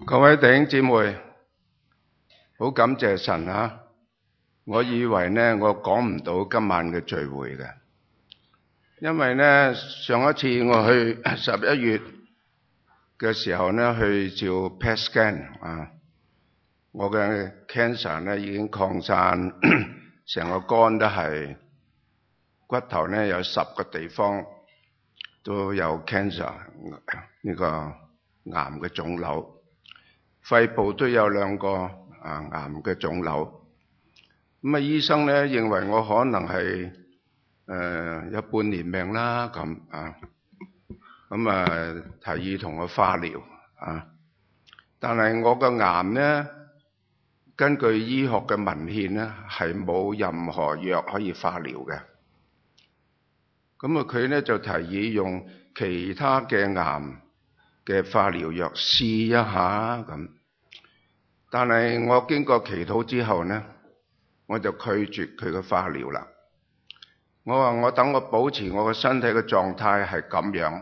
各位弟兄姊妹，好感謝神啊！我以為呢，我講唔到今晚嘅聚會嘅，因為呢，上一次我去11月嘅時候呢，去照 PET scan 啊，我嘅 cancer 呢已經擴散，成個肝都係，骨頭呢有10個地方都有 cancer 呢個癌嘅腫瘤。肺部都有2個癌嘅腫瘤，咁啊醫生咧認為我可能係有半年命啦咁啊，咁啊提議同我化療啊，但係我個癌咧根據醫學嘅文獻咧係冇任何藥可以化療嘅，咁啊佢咧就提議用其他嘅癌嘅化療藥試一下咁，但係我經過祈禱之後呢，我就拒絕佢嘅化療啦。我話我等我保持我嘅身體嘅狀態係咁樣，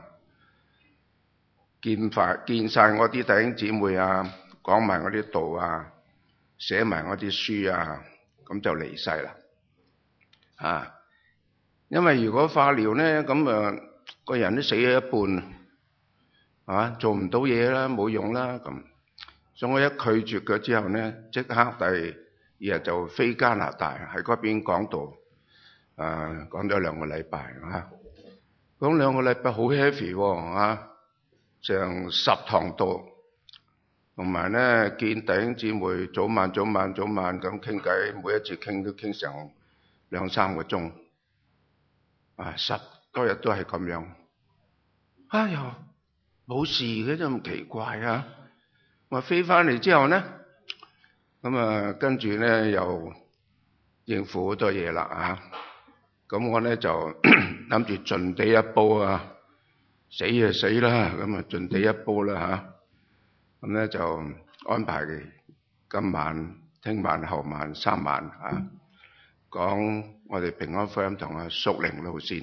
見晒我啲弟兄姊妹啊，講埋我啲道啊，寫埋我啲書啊，咁就離世啦。啊，因為如果化療呢，咁個人都死咗一半。做唔到嘢啦，冇用啦咁，所以我一拒絕佢之後呢，即刻第二日就飛加拿大喺嗰邊講道，講咗2個禮拜啊，講2個禮拜好 heavy 喎，成10堂道，同埋呢見弟兄姊妹早晚咁傾偈，每一次傾都傾成2-3個鐘，10多日都係咁樣，哎呀〜冇事嘅，真咁奇怪啊！我飛翻嚟之後呢，咁跟住呢又應付好多嘢啦啊！咁我呢就諗住盡地一煲啊，死就死啦，咁盡地一煲啦嚇。咁呢就安排今晚、聽晚、後晚3晚講我哋平安福音堂嘅屬靈路線。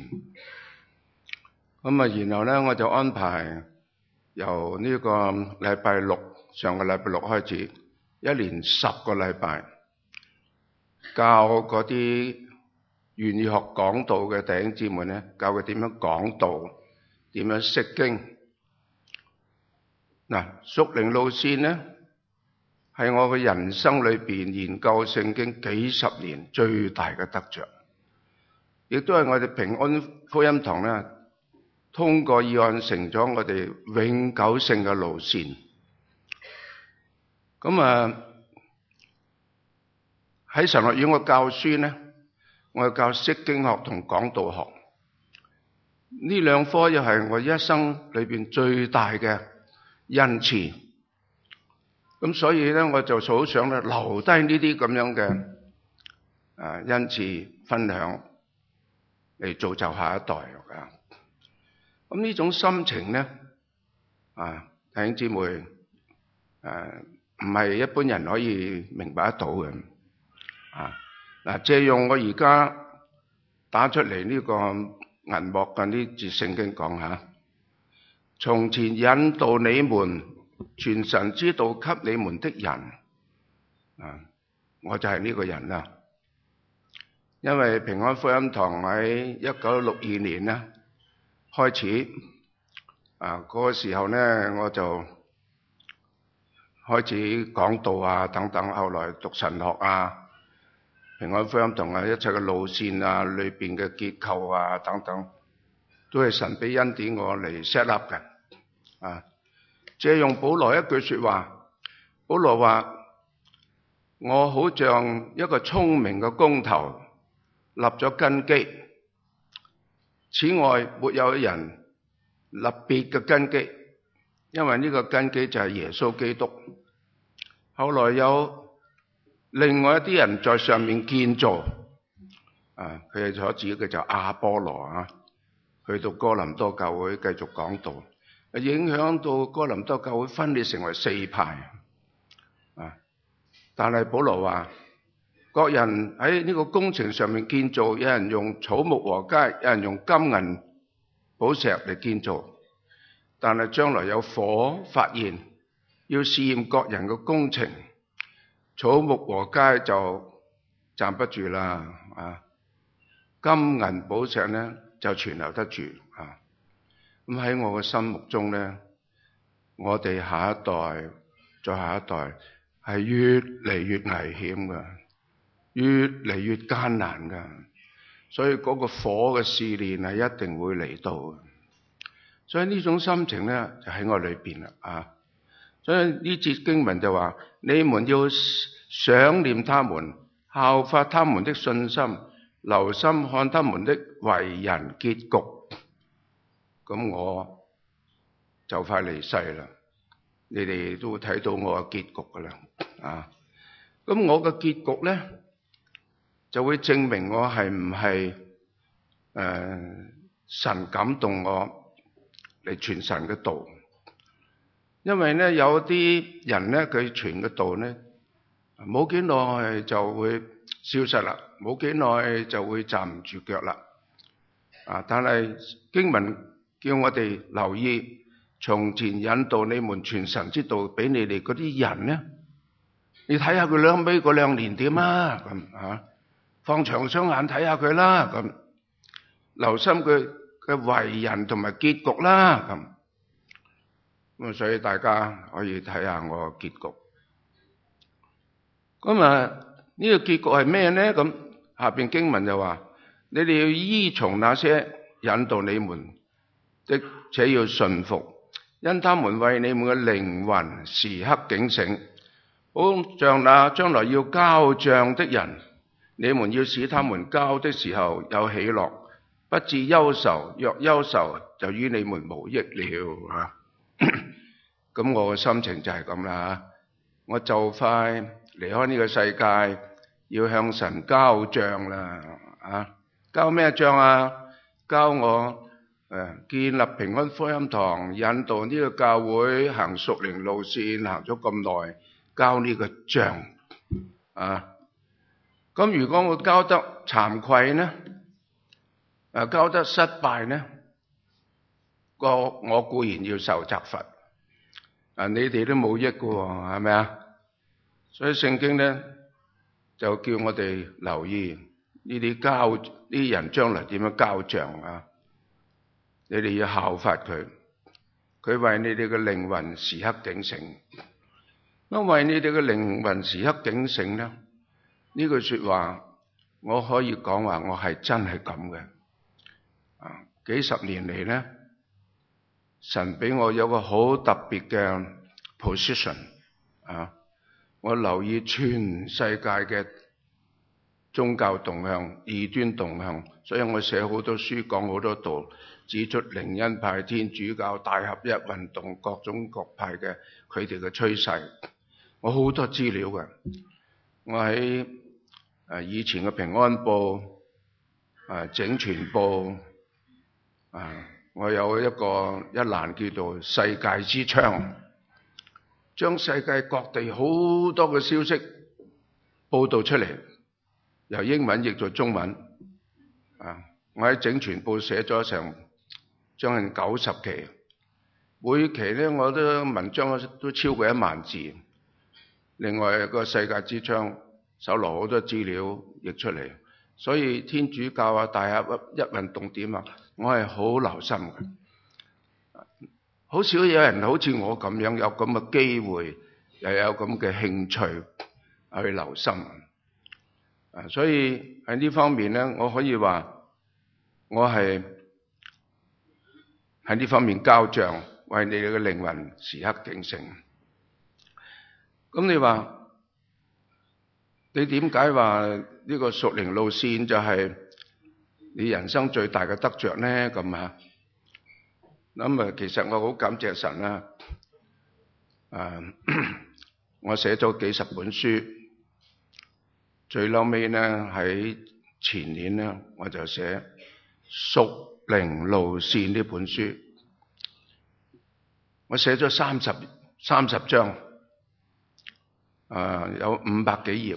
然後呢我就安排。由呢個禮拜六，上個禮拜六開始，一連10個禮拜，教嗰啲願意學講道嘅弟兄姊妹呢，教佢點樣講道，點樣釋經。屬靈路線呢，係我嘅人生裏邊研究聖經幾十年最大嘅得着，亦都係我哋平安福音堂呢，通過議案成咗我哋永久性嘅路線。咁喺神學院我教書呢，我教釋經學同講道學，呢2科又係我一生裏邊最大嘅恩賜。咁所以呢，我就好想咧留低呢啲咁樣嘅恩賜分享嚟造就下一代啊。咁呢種心情呢，弟兄姊妹，唔係一般人可以明白得到嘅。借用我而家打出嚟呢個銀幕嘅呢節聖經講下，從前引導你們傳神之道給你們的人，我就係呢個人啦。因為平安福音堂喺1962年呢開始，嗰個時候呢，我就開始講道等等，後來讀神學平安福音堂一切嘅路線裏邊嘅結構等等，都係神俾恩典我嚟 set up 嘅。借用保羅一句說話，保羅話：我好像一個聰明嘅工頭，立咗根基。此外，沒有人立別嘅根基，因為呢個根基就係耶穌基督。後來有另外一啲人在上面建造，佢哋所指嘅就阿波羅去到哥林多教會繼續講道，影響到哥林多教會分裂成為4派。但係保羅話，各人喺呢個工程上面建造，有人用草木禾秸，有人用金銀寶石嚟建造，但係將來有火發現， 要試驗各人嘅工程，草木禾秸就站不住啦，金銀寶石咧就存留得住啊。咁喺我嘅心目中咧，我哋下一代再下一代係越嚟越危險噶，越嚟越艱難噶，所以嗰個火嘅試煉係一定會嚟到嘅。所以呢種心情咧就喺我裏邊啦。所以呢節經文就話：你們要想念他們，效法他們的信心，留心看他們的為人結局。咁我就快離世啦，你哋都會睇到我嘅結局噶啦。咁我嘅結局咧就會證明我係唔係神感動我嚟傳神嘅道。因為咧有啲人咧佢傳嘅道咧冇幾耐就會消失啦，冇幾耐就會站唔住腳啦。但係經文叫我哋留意，從前引導你們傳神之道俾你哋嗰啲人咧，你睇下佢尾嗰2年點啊？咁放長雙眼睇下佢啦，咁留心佢嘅為人同埋結局啦，咁所以大家可以睇下我嘅結局。咁呢個結局係咩呢？咁下邊經文就話：你哋要依從那些引導你們的，且要順服，因他們為你們嘅靈魂時刻警醒，好像那將來要交賬的人，你們要使他們交的時候有喜樂，不致憂愁，若憂愁就於你們無益了。咁我嘅心情就係咁啦。我就快離開呢個世界，要向神交賬啦。交咩賬啊？交我建立平安福音堂，引導呢個教會行屬靈路線，行咗咁耐，交呢個賬。咁如果我交得慚愧呢？交得失敗呢？我固然要受責罰。你哋都冇益㗎喎，係咪啊？所以聖經咧就叫我哋留意呢啲人將來點樣交賬啊！你哋要效法佢，佢為你哋嘅靈魂時刻警醒。因為你哋嘅靈魂時刻警醒咧，呢句說話我可以講話，我係真係咁嘅。幾十年嚟咧，神俾我有個好特別嘅 position 我留意全世界嘅宗教動向、異端動向，所以我寫好多書，講好多道，指出靈恩派、天主教、大合一運動、各種各派嘅佢哋嘅趨勢，我好多資料嘅。我喺以前嘅平安報、整全報我有一欄叫做世界之窗，將世界各地好多嘅消息報道出嚟，由英文譯做中文。我喺整全報寫咗成將近90期，每期咧我都文章都超過1萬字。另外個世界之窗搜羅好多資料譯出嚟，所以天主教大合一運動點我係好留心嘅。好少有人好似我咁樣有咁嘅機會，又有咁嘅興趣去留心。所以喺呢方面咧，我可以話我係喺呢方面交賬，為你哋嘅靈魂時刻警醒。咁你話你點解話呢個屬靈路線就係你人生最大嘅得着呢？咁其實我好感謝神啦。我寫咗幾十本書，最後尾咧喺前年咧我就寫屬靈路線呢本書，我寫咗30章，有500幾頁，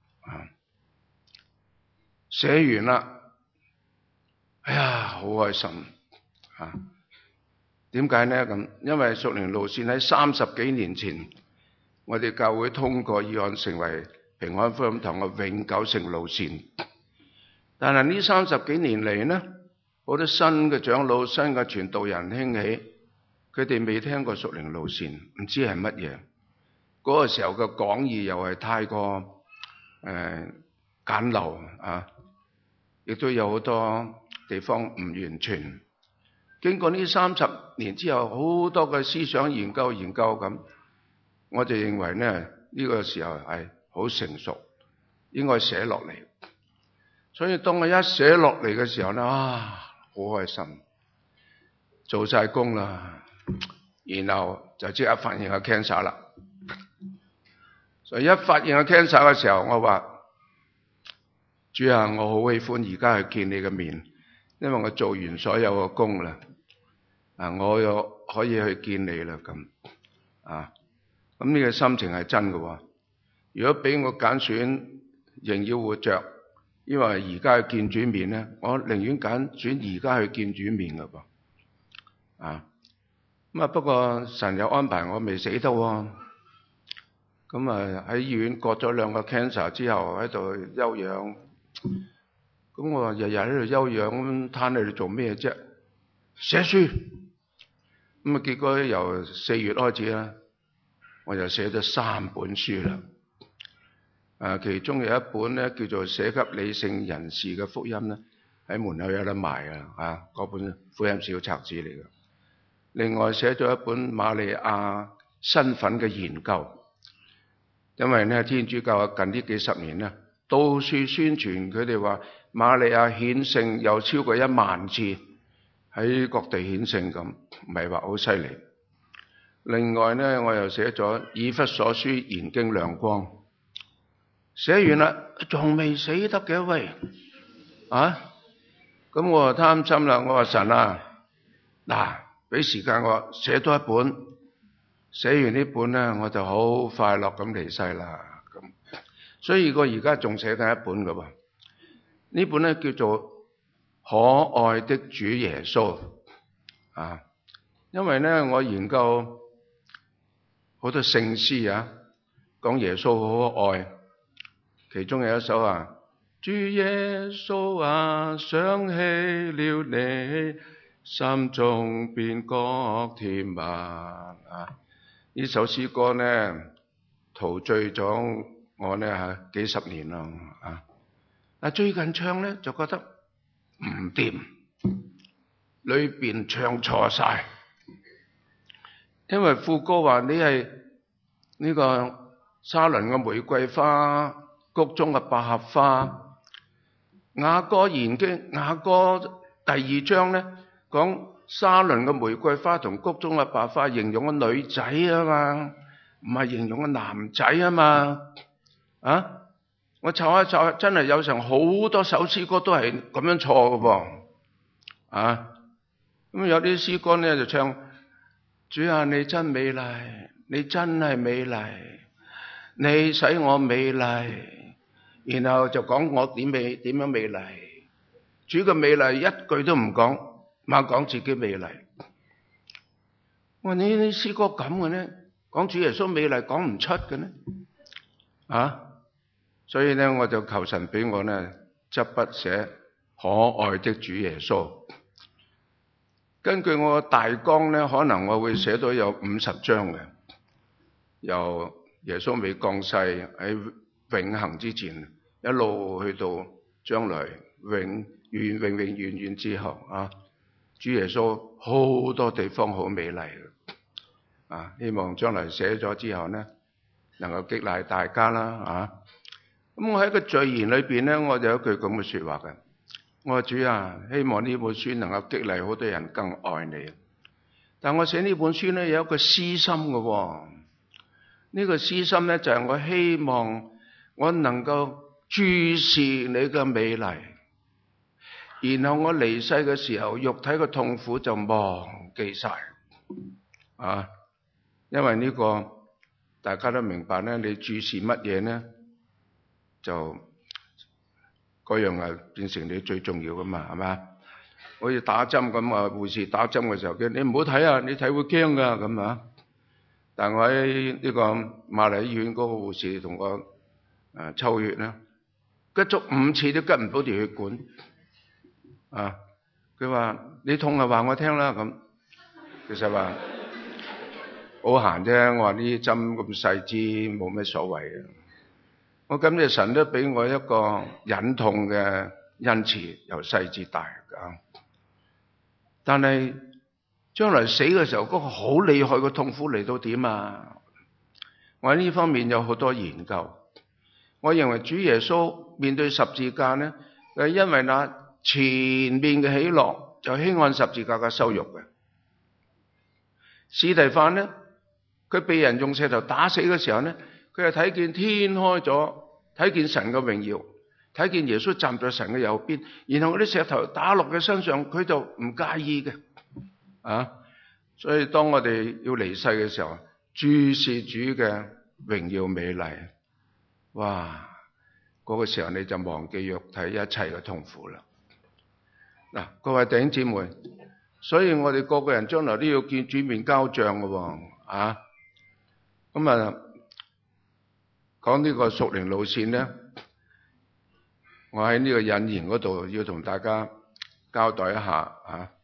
寫完啦，哎呀好開心。 點解呢？咁因為屬靈路線喺30幾年前，我哋教會通過議案成為平安福音堂嘅永久性路線。但係呢30幾年嚟呢，好多新嘅長老、新嘅傳道人興起，佢哋未聽過屬靈路線，唔知係乜嘢。嗰個時候嘅講義又係太過簡陋啊，亦都有好多地方唔完全。經過呢30年之後，好多嘅思想研究咁，我就認為呢個時候係好成熟，應該寫落嚟。所以當我一寫落嚟嘅時候呢，好開心，做晒工啦，然後就即刻發現有 cancer 啦。所以一發現有 cancer 嘅時候，我話主啊，我好喜歡而家去見你嘅面，因為我做完所有嘅工啦。我又可以去見你啦，咁呢個心情係真嘅。如果俾我揀選仍要活着，因為而家去見主面咧，我寧願揀選而家去見主面嘅噃。不過神有安排我未死得喎。咁喺醫院割咗2個 cancer 之後喺度休養。咁我話日日喺度休養，攤喺度做咩啫？寫書。結果由4月開始啦，我就寫咗3本書啦。其中有一本咧叫做《寫給理性人士嘅福音》咧，喺門口有得賣嗰本福音小冊子嚟嘅。另外寫咗一本瑪利亞身份嘅研究，因為咧天主教近呢幾十年咧到處宣傳佢哋話瑪利亞顯聖有超過1萬次喺各地顯聖咁，唔係話好犀利。另外咧，我又寫咗以弗所書研經亮光，寫完啦，仲未死得嘅喂咁我就貪心啦，我話神嗱，俾時間我寫多一本，寫完呢本咧，我就好快樂咁離世啦。咁所以我而家仲寫緊一本噶喎，呢本咧叫做可愛的主耶穌因為咧我研究好多聖詩講耶穌好可愛，其中有一首主耶穌想起了你，心中便覺甜蜜呢首詩歌呢陶醉咗我呢幾十年啦最近唱呢就覺得唔掂，裏邊唱錯晒，因為副歌話你係呢個沙崙嘅玫瑰花，谷中嘅百合花。雅歌研經雅歌第2章呢講沙崙嘅玫瑰花同谷中嘅百合花，形容個女仔嘛，唔係形容個男仔嘛我湊一湊，真係有成好多首詩歌都係咁樣錯嘅噃咁有啲詩歌呢就唱主你真美麗，你真係美麗，你使我美麗，然後就講我點樣美麗。主嘅美麗一句都唔講，猛講自己美麗。我話你啲詩歌咁嘅呢，講主耶穌美麗講唔出嘅呢所以呢，我就求神俾我呢執筆寫可愛的主耶穌。根據我嘅大綱呢，可能我會寫到有50章嘅，由耶穌未降世喺永恆之前，一路去到將來永遠之後主耶穌好多地方好美麗希望將來寫咗之後呢，能夠激勵大家啦咁我喺個序言裏邊呢，我就有一句咁嘅說話嘅。我話主希望呢本書能夠激勵好多人更愛你。但我寫呢本書呢，有一個私心嘅呢個私心呢，就係我希望我能夠注視你嘅美麗，然後我離世嘅時候，肉體嘅痛苦就忘記晒因為呢個大家都明白呢，你注視乜嘢呢，就嗰樣變成你最重要噶嘛，係嘛？ 好似打針咁啊！護士打針嘅時候，佢你唔好睇啊，你睇會驚噶咁啊！但我喺呢個瑪麗醫院嗰個護士同我抽血咧，拮足5次都拮唔到條血管啊！佢話你痛啊，話我聽啦咁。其實話好閒啫，我話呢啲針咁細支冇咩所謂嘅。我感謝神都俾我一個忍痛嘅恩賜，由細至大㗎。但係將來死嘅時候，嗰個好厲害嘅痛苦嚟到點啊？我喺呢方面有好多研究。我認為主耶穌面對十字架呢，係因為那前面嘅喜樂就輕看十字架嘅羞辱嘅。司提反呢，佢被人用石頭打死嘅時候呢，佢係睇見天開咗，睇見神嘅榮耀，睇見耶穌站在神嘅右邊，然後嗰啲石頭打落佢身上，佢就唔介意嘅。所以當我哋要離世嘅時候，注視主嘅榮耀美麗，哇！嗰個時候你就忘記肉體一切嘅痛苦啦。嗱，各位弟兄姊妹，所以我哋個個人將來都要見主面交賬嘅喎。咁啊，講呢個屬靈路線咧，我喺呢個引言嗰度要同大家交代一下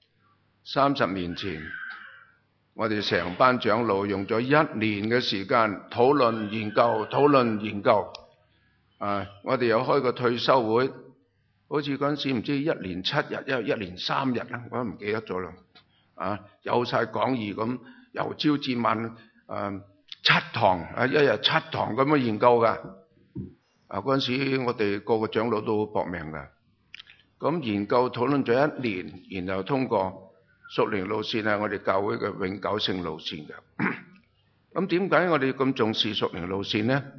30年前，我哋成班長老用咗1年嘅時間討論研究。我哋有開個退休會，好似嗰陣時唔知1年7日，一年3日啦，我都唔記得咗啦。有晒講義咁，由朝至晚7堂，一日7堂咁樣研究㗎。嗰陣時我哋個個長老都好搏命㗎。咁研究討論咗1年，然後通過屬靈路線係我哋教會嘅永久性路線嘅。咁點解我哋咁重視屬靈路線呢？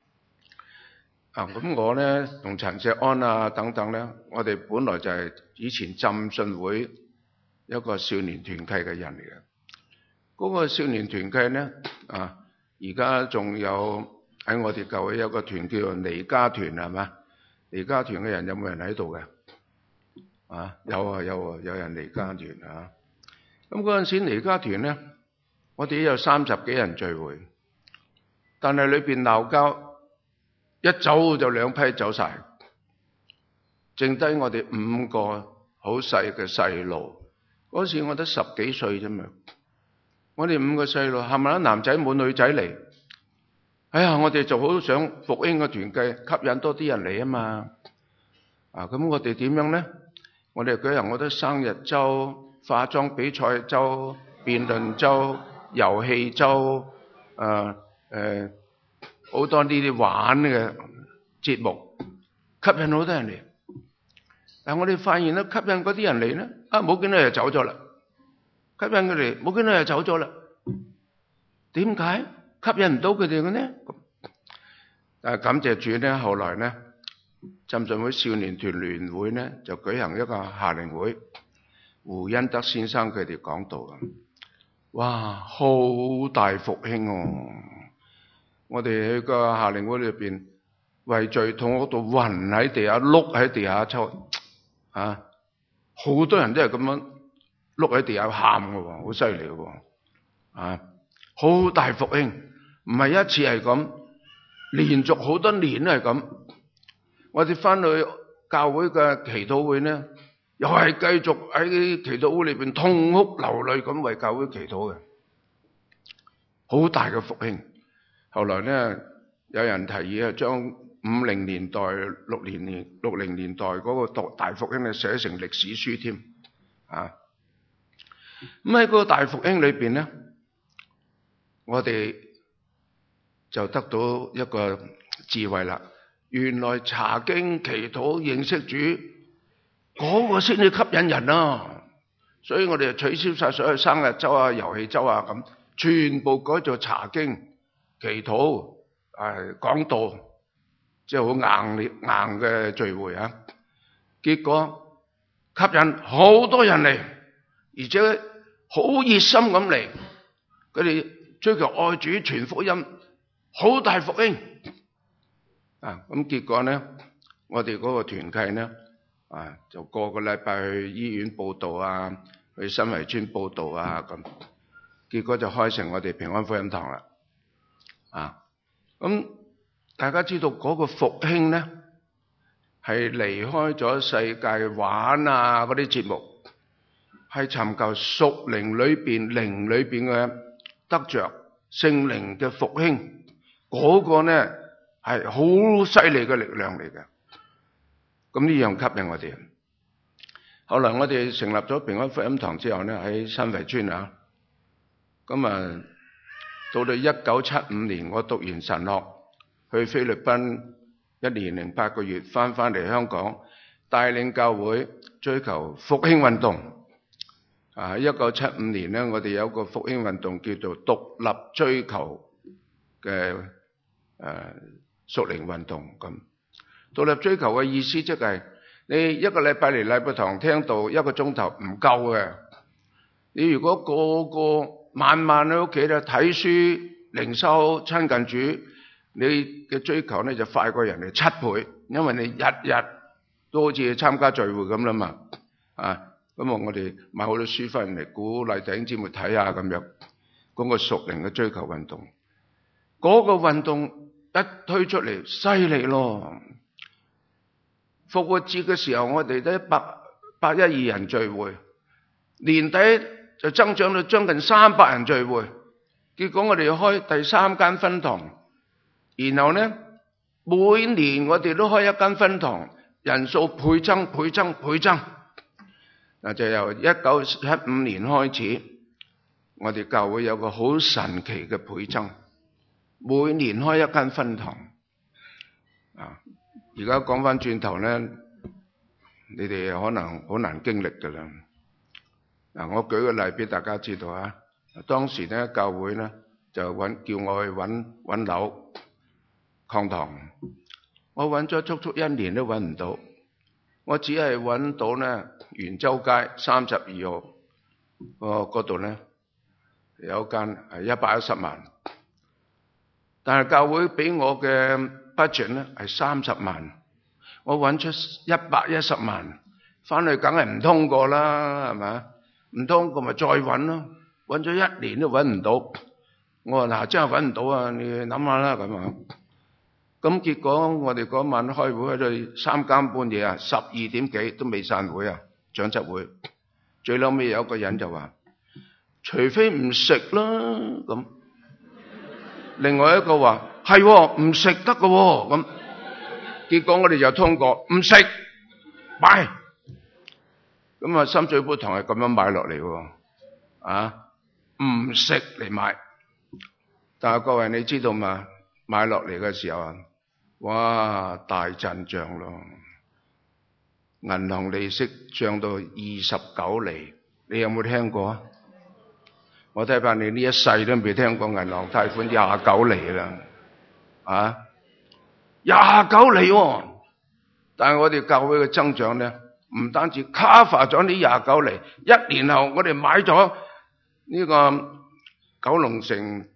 咁我咧同陳錫安等等咧，我哋本來就係以前浸信會一個少年團契嘅人嚟嘅。嗰個少年團契咧，而家仲有喺我哋教會有個團叫做彌迦團，係嘛？彌迦團嘅人有冇人喺度嘅？有人彌迦團。咁嗰陣時彌迦團咧，我哋有30幾人聚會，但係裏邊鬧交，一走就2批走晒，剩低我哋5個好細嘅細路。嗰時我得10幾歲啫嘛，我哋5個細路冚唪唥男仔冇女仔嚟。我哋就好想復興個團契，吸引多啲人嚟啊嘛。咁我哋點樣咧？我哋舉行好多生日周、化妝比賽周、辯論周、遊戲周，好多呢啲玩嘅節目，吸引好多人嚟。但我哋發現咧，吸引嗰啲人嚟咧，冇幾耐就走咗啦。吸引佢哋，冇幾耐就走咗啦。點解吸引唔到佢哋嘅呢？但係感謝主咧，後來咧，浸信會少年團聯會咧就舉行一個夏令會，胡恩德先生佢哋講道啊，哇，好大復興！我哋喺個夏令會裏邊為罪痛嗰度暈喺地下，碌喺地下抽，好多人都係咁樣碌喺地下喊嘅喎，好犀利嘅喎，好大復興，唔係一次係咁，連續好多年都係咁。我哋翻去教會嘅祈禱會呢，又係繼續喺祈禱會裏邊痛哭流淚咁為教會祈禱嘅，好大嘅復興。後來呢，有人提議將50年代、60年代嗰個大復興寫成歷史書添。咁喺嗰個大復興裏邊呢，我哋就得到一個智慧啦。原來查經、祈禱、認識主嗰個先至吸引人啊！所以我哋就取消晒所有生日周、遊戲周咁，全部改做查經、祈禱、講道，即係好硬嘅聚會啊！結果吸引好多人嚟，而且好熱心咁嚟，佢哋追求愛主、傳福音，好大復興。咁結果呢，我哋嗰個團契呢， 就個個禮拜去醫院報道啊，去新圍村報道啊咁，結果就開成我哋平安福音堂啦。咁大家知道嗰個復興咧，係離開咗世界玩啊嗰啲節目，係尋求屬靈裏邊靈裏邊嘅得着聖靈嘅復興，嗰個咧係好犀利嘅力量嚟嘅。咁呢樣吸引我哋。後來我哋成立咗平安福音堂之後咧，喺新圍村咁到到1975年，我讀完神學，去菲律賓1年08個月，翻嚟香港，帶領教會追求復興運動。1975年咧，我哋有一個復興運動叫做獨立追求嘅屬靈運動咁。獨立追求嘅意思即係你一個禮拜嚟禮拜堂聽到1個鐘頭唔夠嘅，你如果個個晚晚喺屋企咧睇書、靈修、親近主，你嘅追求咧就快過人哋7倍，因為你日日都好似參加聚會咁啦嘛。咁我哋買好多書翻嚟鼓勵弟兄姊妹睇下咁樣，嗰個屬靈嘅追求運動，嗰個運動一推出嚟犀利咯。復活節嘅時候，我哋都112人聚會，年底就增長到將近300人聚會。結果我哋要開第3間分堂，然後呢，每年我哋都開一間分堂，人數倍增。就由1975年開始，我哋教會有個好神奇嘅倍增，每年開一間分堂。而家講翻轉頭咧，你哋可能好難經歷噶啦。我舉個例俾大家知道啊。當時咧教會咧就叫我去揾樓擴堂，我揾咗足足1年都揾唔到，我只係揾到咧元州街32號嗰度咧有間係110萬，但係教會俾我嘅budget咧係30萬，我揾出110萬，翻去梗係唔通過啦，係咪？唔通過咪再揾咯，揾咗1年都揾唔到。我話真係揾唔到啊，你諗下啦咁。咁結果我哋嗰晚開會喺度3更半夜12點幾都未散會長執會。最後尾有一個人就話：除非唔食啦咁。另外一個話係唔食得㗎咁。結果我哋就通過唔食買。咁深水埗堂係咁樣買落嚟喎，唔食嚟買。但係各位你知道嘛？買落嚟嘅時候哇大陣仗咯！銀行利息漲到29厘，你有冇聽過啊？我睇怕你呢一世都未聽過銀行貸款29厘啦，29厘喎！但係我哋教會嘅增長咧，唔單止 cover 咗呢29厘，1年後我哋買咗呢個九龍城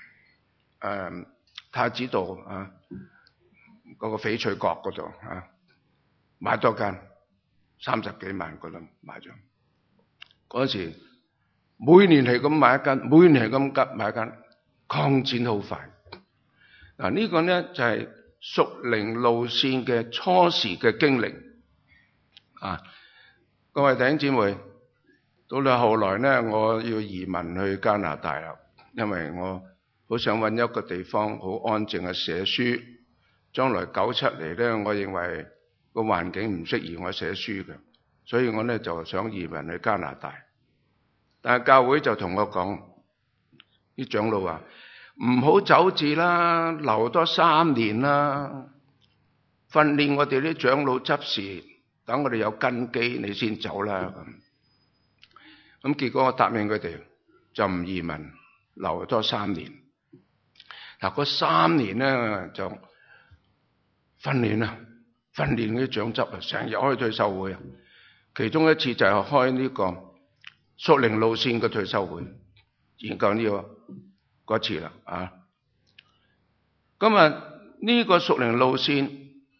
太子道嗰個翡翠閣嗰度買多間30幾萬嗰度買咗。嗰時每年係咁買一間，每年係咁急買一間，擴展好快。呢個呢就係屬靈路線嘅初時嘅經歷各位弟兄姊妹，到咗後來呢，我要移民去加拿大啦，因為我好想揾一個地方好安靜嘅寫書。將來97嚟呢，我認為個環境唔適宜我寫書嘅，所以我呢就想移民去加拿大。但係教會就同我講，啲長老話唔好走字啦，留多3年啦，訓練我哋啲長老執事，等我哋有根基，你先走啦咁。結果我答應佢哋就唔移民，留多3年。嗰3年呢，就訓練啲長執成日開退休會。其中一次就係開呢個屬靈路線嘅退休會，研究呢嗰次啦。今日呢個屬靈路線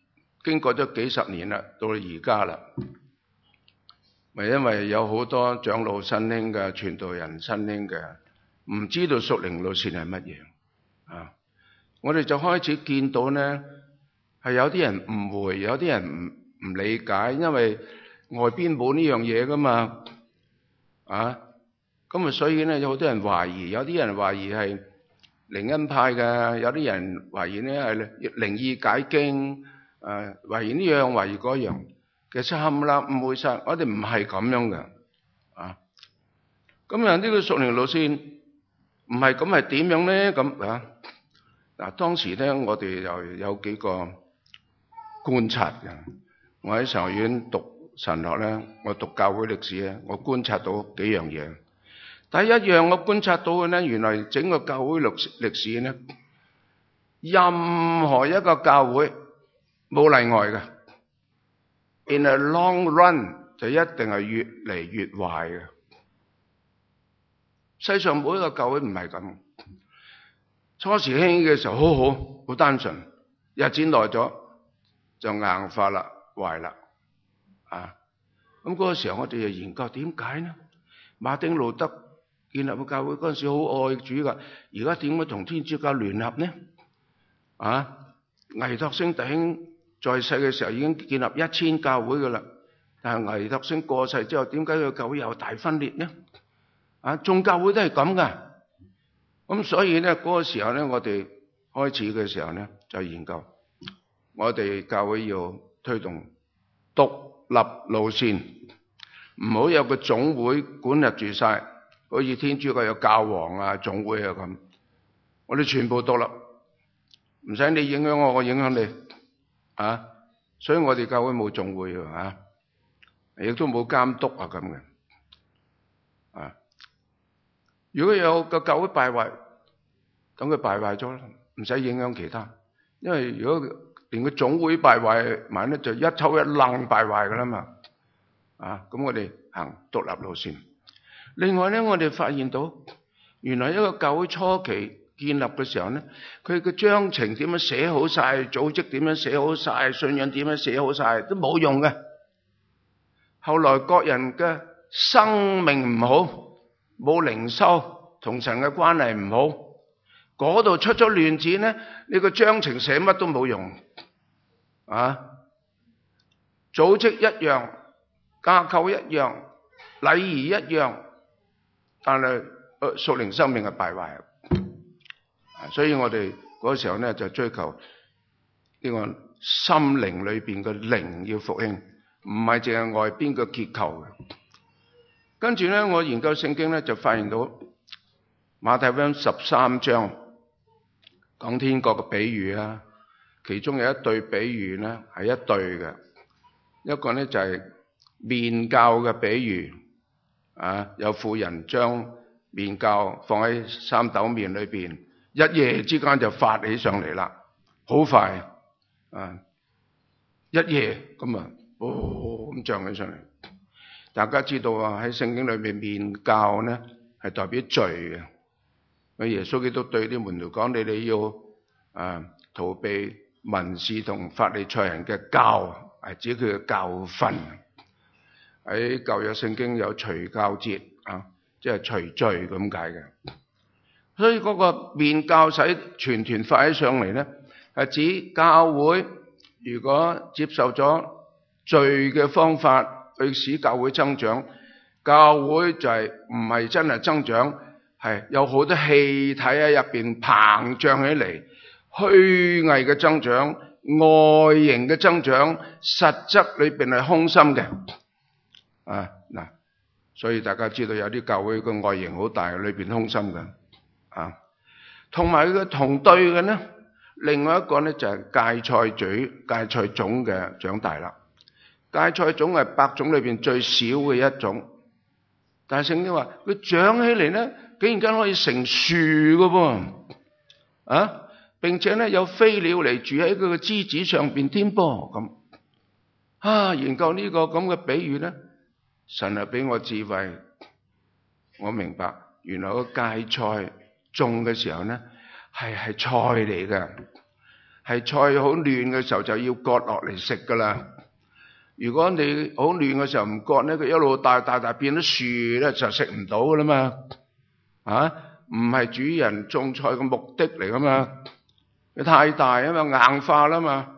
經過咗幾十年啦，到而家啦，咪因為有好多長老新興嘅、傳道人新興嘅，唔知道屬靈路線係乜嘢啊！我哋就開始見到呢，係有啲人誤會，有啲人唔理解，因為外邊冇呢樣嘢噶嘛，啊！咁啊，所以呢，有好多人懷疑，有啲人懷疑係靈恩派嘅，有啲人懷疑呢係靈意解經，懷疑呢樣，懷疑嗰樣。其實冚唪唥誤會晒，我哋唔係咁樣嘅，啊！咁啊，呢個屬靈路線唔係咁，係點樣呢？咁啊，嗱，當時呢，我哋又有幾個觀察嘅。我喺神學院讀神學呢，我讀教會歷史呢，我觀察到幾樣嘢。第一樣我觀察到嘅呢，原來整個教會歷史呢，任何一個教會冇例外嘅。In a long run 就一定係越嚟越壞嘅。世上每一個教會唔係咁。初時興嘅時候好單純，日子耐咗就硬化啦、壞啦。啊，咁嗰個時候我哋就研究點解呢？馬丁路德建立個教會嗰陣時好愛主噶，而家點解同天主教聯合呢？啊，倪柝聲弟兄在世嘅時候已經建立1000教會噶啦，但係倪柝聲過世之後，點解個教會又大分裂呢？啊，眾教會都係咁噶，咁所以呢，嗰個時候呢，我哋開始嘅時候呢，就研究，我哋教會要推動獨立路線，唔好有個總會管轄住晒，好似天主教有教皇啊、總會啊咁，我哋全部獨立，唔使你影響我，我影響你。啊，所以我哋教會冇總會啊，亦都冇監督啊咁嘅。啊，如果有個教會敗壞，等佢敗壞咗啦，唔使影響其他。因為如果連個總會敗壞埋咧，就一抽一愣敗壞噶啦嘛。啊，咁我哋行獨立路線。另外咧，我哋發現到，原來一個教會初期建立嘅時候呢，佢嘅章程點樣寫好晒，組織點樣寫好晒，信仰點樣寫好晒，都冇用嘅。後來各人嘅生命唔好，冇靈修，同神嘅關係唔好，嗰度出咗亂子呢，你個章程寫乜都冇用。啊，組織一樣，架構一樣，禮儀一樣，但係屬靈生命係敗壞。所以我哋嗰時候呢，就追求呢個心靈裏邊嘅靈要復興，唔係淨係外邊嘅結構嘅。跟住呢，我研究聖經呢，就發現到馬太福音13章講天國嘅比喻啊，其中有一對比喻呢，係一對嘅，一個呢，就係麵酵嘅比喻啊，有婦人將麵酵放喺三斗麵裏邊。一夜之間就發起上嚟啦，好快啊！一夜咁啊，咁漲起上嚟。大家知道啊，喺聖經裏面麵酵呢係代表罪嘅。耶穌基督對啲門徒講：你哋要逃避文士同法利賽人嘅教，係指佢嘅教訓。喺舊約聖經有除酵節啊，即係除罪咁解嘅。所以嗰個麵酵使全團發起上嚟呢，係指教會如果接受咗罪嘅方法去使教會增長，教會就係唔係真係增長，係有好多氣體喺入邊膨脹起嚟，虛偽嘅增長、外形嘅增長，實質裏邊係空心嘅。啊嗱，所以大家知道有啲教會個外形好大，裏邊空心嘅。啊，同埋佢同對嘅呢，另外一個呢，就係芥菜種嘅長大啦。芥菜種係百種裏邊最少嘅一種，但係聖經話佢長起嚟呢，竟然間可以成樹㗎噃，啊，並且呢有飛鳥嚟住喺佢嘅枝子上邊添噃咁。啊，研究呢個咁嘅比喻呢，神係俾我智慧，我明白原來個芥菜種嘅時候呢，係菜嚟嘅， 係菜好嫩嘅時候就要割落嚟食噶啦。如果你好嫩嘅時候唔割咧，佢一路大變咗樹咧，就食唔到噶啦嘛。唔係主人種菜嘅目的嚟噶嘛，佢太大啊嘛，硬化啦嘛。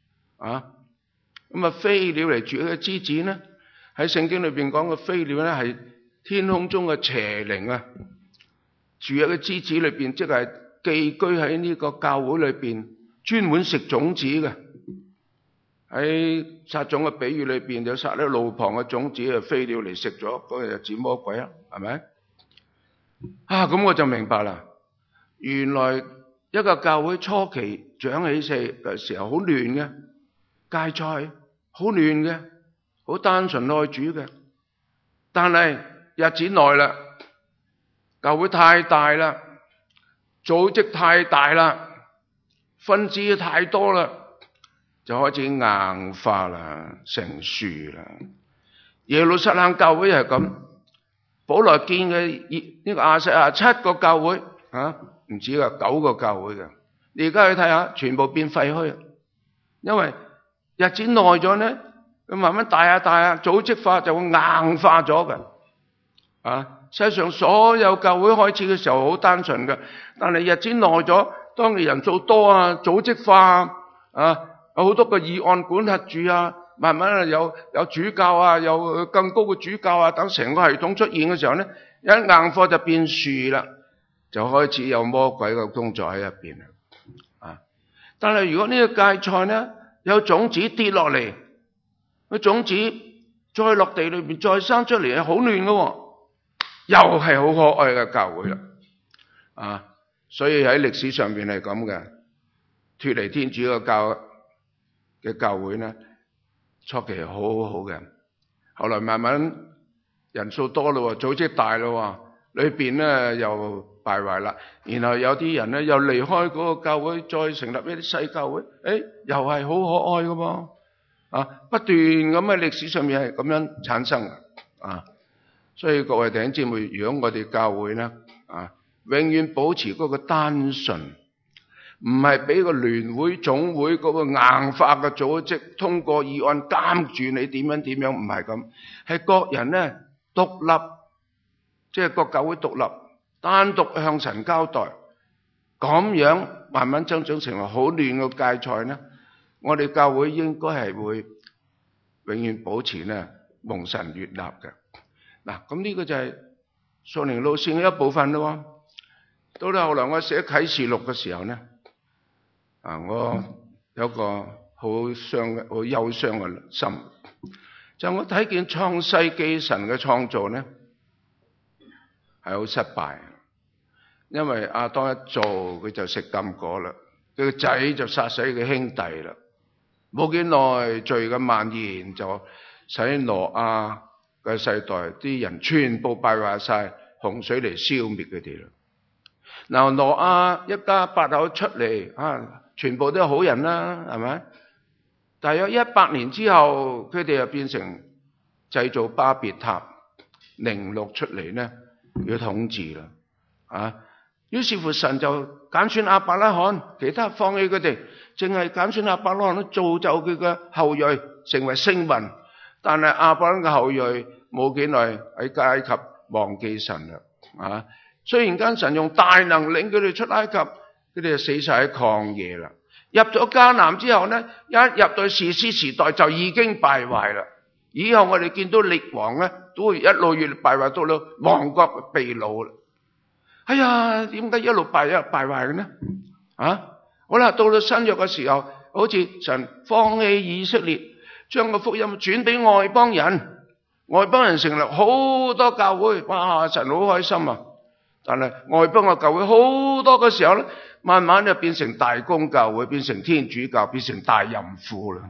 咁飛鳥嚟住嘅枝子咧，喺聖經裏邊講嘅飛鳥咧係天空中嘅邪靈啊，住喺個枝子裏邊，即係寄居喺呢個教會裏邊，專門食種子嘅。喺撒種嘅比喻裏邊，就撒啲路旁嘅種子啊，飛鳥嚟食咗，嗰個就指魔鬼啊，係咪？咁我就明白啦，原來一個教會初期長起勢嘅時候好亂嘅，芥菜好亂嘅，好單純愛主嘅。但係日子耐啦，教會太大啦，組織太大啦，分支太多啦，就開始硬化啦，成樹啦。耶路撒冷教會係咁。保羅建嘅呢個亞細亞7個教會唔止㗎，9個教會嘅。你而家去睇下，全部變廢墟，因為日子耐咗咧，佢慢慢大下，組織化就會硬化咗嘅。實際上所有教會開始嘅時候好單純嘅，但係日子耐咗，當你人數多組織化有好多個議案管轄住慢慢有主教有更高嘅主教等成個系統出現嘅時候咧，一硬化就變樹啦，就開始有魔鬼嘅工作喺入邊啦。但係如果呢個芥菜咧有種子跌落嚟，個種子再落地裏邊再生出嚟係好嫩嘅，又係好可愛嘅教會啦。所以喺歷史上邊係咁嘅，脫離天主嘅教會咧。初期係好好嘅，後來慢慢人數多咯，組織大咯，裏邊咧又敗壞啦。然後有啲人咧又離開嗰個教會，再成立一啲細教會，又係好可愛嘅噃。不斷咁喺歷史上面係咁樣產生嘅。所以各位弟兄姊妹，如果我哋教會咧永遠保持嗰個單純。唔係俾個聯會總會嗰個硬化嘅組織通過議案監住你點樣，唔係咁，係各人咧獨立，即係各教會獨立，單獨向神交代，咁樣慢慢增長成為好亂嘅芥菜咧。我哋教會應該係會永遠保持咧蒙神悅納嘅。咁呢個就係屬靈路線嘅一部分咯。到後來我寫啟示錄嘅時候咧。我有個好憂傷嘅心，就我睇見創世紀神嘅創造咧係好失敗，因為亞當一做佢就食禁果啦，佢個仔就殺死佢兄弟啦，冇幾耐罪嘅蔓延就使挪亞嘅世代啲人全部敗壞晒，洪水嚟消滅佢哋啦。嗱，挪亞一家8口出嚟全部都係好人啦，係咪？大約100年之後，佢哋又變成製造巴別塔、寧錄出嚟咧，要統治啦。於是乎神就揀選亞伯拉罕，其他放棄佢哋，淨係揀選亞伯拉罕，都造就佢嘅後裔成為聖民。但係亞伯拉罕嘅後裔冇幾耐喺埃及忘記神啦。雖然間神用大能領佢哋出埃及。佢哋就死晒喺曠野啦。入咗迦南之後咧，一入到士師時代就已經敗壞啦。以後我哋見到列王咧，都會一路越敗壞到到亡國被擄啦。哎呀，點解一路敗壞嘅呢？好啦，到咗新約嘅時候，好似神放棄以色列，將個福音轉俾外邦人，外邦人成立好多教會，哇！神好開心啊！但係外邦嘅教會好多嘅時候咧，慢慢就變成大公教會，變成天主教，變成大淫婦啦。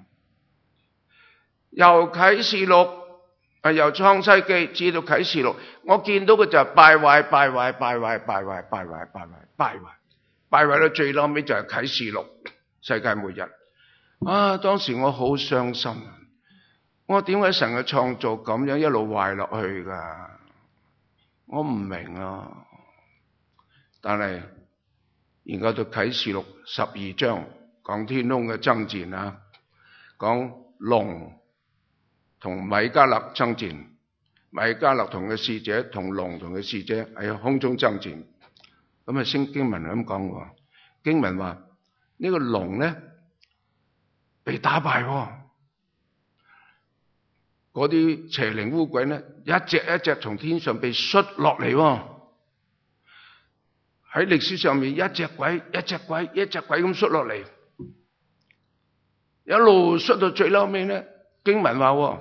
由啟示錄由創世記至到啟示錄，我見到嘅就係敗壞到最後尾就係啟示錄，世界末日。當時我好傷心，我點解神嘅創造咁樣一路壞落去噶？我唔明啊。但係研究到啟示錄12章講天空嘅爭戰啊，講龍同米迦勒爭戰，米迦勒同嘅使者同龍同嘅使者喺空中爭戰。咁啊，經文係咁講喎，經文話呢個龍咧被打敗喎，嗰啲邪靈污鬼咧一隻一隻從天上被摔落嚟喎。喺歷史上面一隻鬼一隻鬼一隻鬼咁摔落嚟，一路摔到最後尾咧，經文話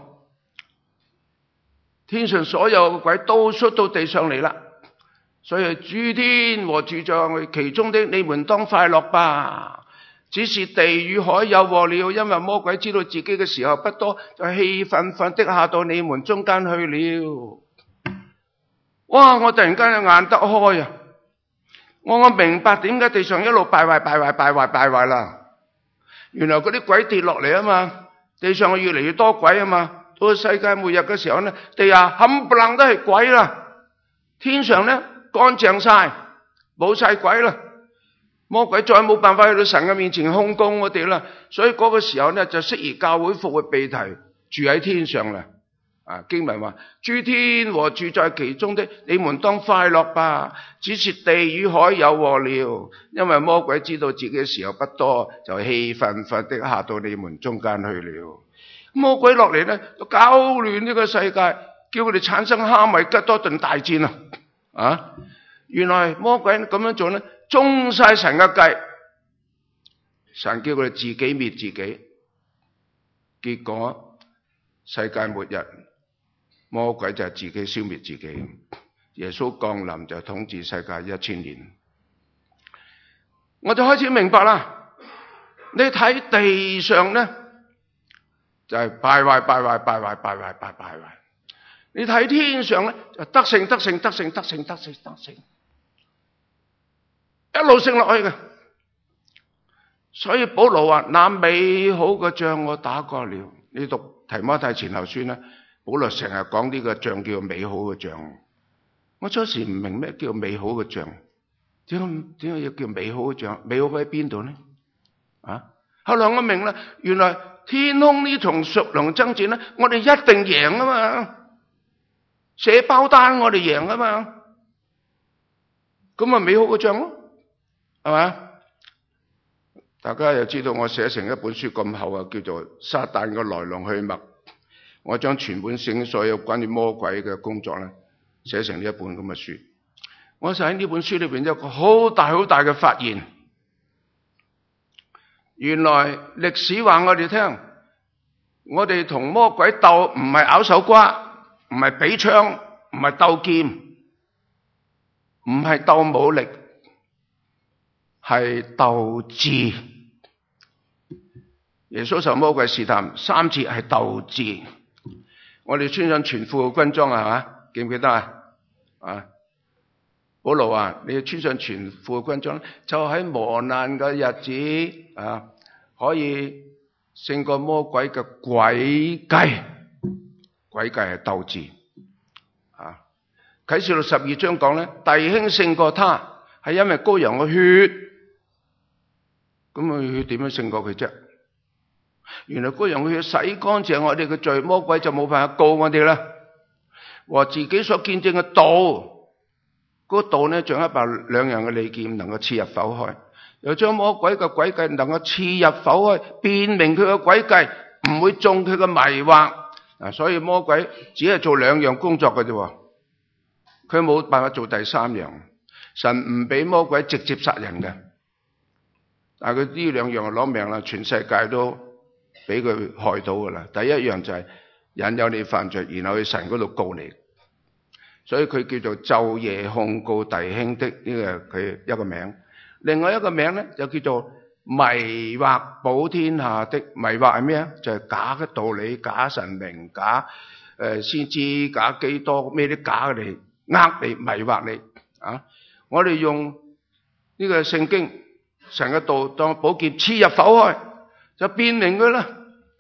天上所有嘅鬼都摔到地上嚟啦。所以諸天和住在其中的，你們當快樂吧。只是地與海有禍了，因為魔鬼知道自己嘅時候不多，就氣憤憤的下到你們中間去了。哇！我突然間眼得開啊！我明白點解地上一路敗壞啦。原來嗰啲鬼跌落嚟啊嘛，地上越嚟越多鬼啊嘛。到世界末日嘅時候呢，地下冚唪唥都係鬼啦，天上呢乾淨晒，冇晒鬼啦，魔鬼再冇辦法去到神嘅面前控告我哋啦。所以嗰個時候呢，就適宜教會復活被提，住喺天上啦。經文話諸天和住在其中的，你們當快樂吧。只是地與海有禍了，因為魔鬼知道自己嘅時候不多，就氣憤憤的下到你們中間去了。魔鬼落嚟呢，就搞亂呢個世界，叫佢哋產生哈米吉多頓大戰啊！原來魔鬼咁樣做呢，中晒神嘅計，神叫佢哋自己滅自己，結果世界末日，魔鬼就係自己消滅自己，耶穌降臨就統治世界1000年。我就開始明白啦，你睇地上呢，就係敗壞，你睇天上呢，就得勝，一路升落去嘅。所以保羅話：那美好嘅仗我打過了。你讀提摩太前後書呢，保羅成日講呢個仗叫美好嘅仗。我初時唔明咩叫美好嘅仗，點解要叫美好嘅仗？美好喺邊度呢？後來我明啦，原來天空呢場屬靈爭戰呢，我哋一定贏啊嘛，寫包單我哋贏啊嘛，咁咪美好嘅仗咯，係嘛？大家又知道我寫成一本書咁厚啊，叫做《撒旦嘅來龍去脈》。我將全本聖經所有關於魔鬼嘅工作咧，寫成呢一本咁嘅書。我就喺呢本書裏邊有一個好大嘅發現。原來歷史話我哋聽，我哋同魔鬼鬥唔係咬手瓜，唔係比槍，唔係鬥劍，唔係鬥武力，係鬥智。耶穌受魔鬼試探3次係鬥智。我哋穿上全副嘅軍裝係嘛？記唔記得啊？保羅話：你要穿上全副嘅軍裝，就喺磨難嘅日子可以勝過魔鬼嘅詭計。詭計係鬥智。啟示錄12章講咧，弟兄勝過他，係因為羔羊嘅血。咁佢血點樣勝過佢啫？原來羔羊嘅血洗乾淨我哋嘅罪，魔鬼就冇辦法告我哋啦。和自己所見證嘅道，嗰個道呢，像一把2刃嘅利劍，能夠刺入剖開，又將魔鬼嘅詭計能夠刺入剖開，辨明佢嘅詭計，唔會中佢嘅迷惑。所以魔鬼只係做2樣工作嘅啫，佢冇辦法做第3樣。神唔俾魔鬼直接殺人嘅，但係佢呢2樣攞命啦，全世界都俾佢害到噶啦。第一樣就係引誘你犯罪，然後去神嗰度告你，所以佢叫做晝夜控告弟兄的，呢個佢一個名。另外一個名咧就叫做迷惑保天下的。迷惑係咩啊？就係假嘅道理、假神明、假先知、假基督，咩啲假嘅嚟呃你、迷惑你啊！我哋用呢個聖經神嘅道當寶劍刺入剖開，就辨明佢啦。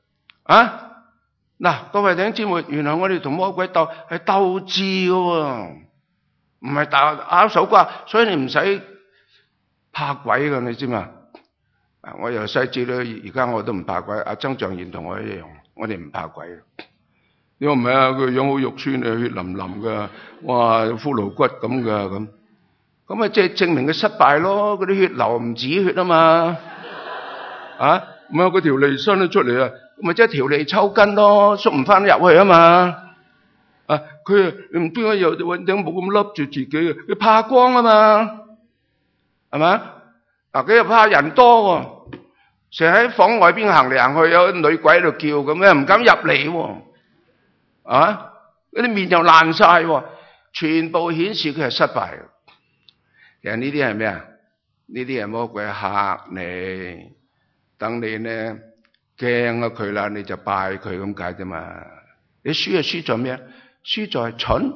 嗱，各位弟兄姊妹，原來我哋同魔鬼鬥係鬥智嘅，唔係打手瓜，所以你唔使怕鬼嘅，你知嘛？ 我由細至到而家我都唔怕鬼。阿曾象賢同我一樣，我哋唔怕鬼。你話唔係啊？佢樣好肉酸啊，血淋淋噶，哇，骷髏骨咁噶咁。咁啊，即係證明佢失敗咯。嗰啲血流唔止血啊嘛，啊，唔係個條脷伸咗出嚟啊，咪即係條脷抽筋咯，縮唔翻入去啊嘛。啊，佢唔邊個又揾頂帽咁笠住自己嘅？佢怕光啊嘛，係嘛？嗱，佢又怕人多喎，成日喺房外邊行嚟行去，有女鬼喺度叫咁樣，唔敢入嚟喎。啊，嗰啲面又爛晒喎，全部顯示佢係失敗嘅。其實呢啲係咩啊？呢啲係魔鬼嚇你，等你呢驚咗佢啦，你就拜佢咁解啫嘛。你輸係輸在咩啊？輸在蠢。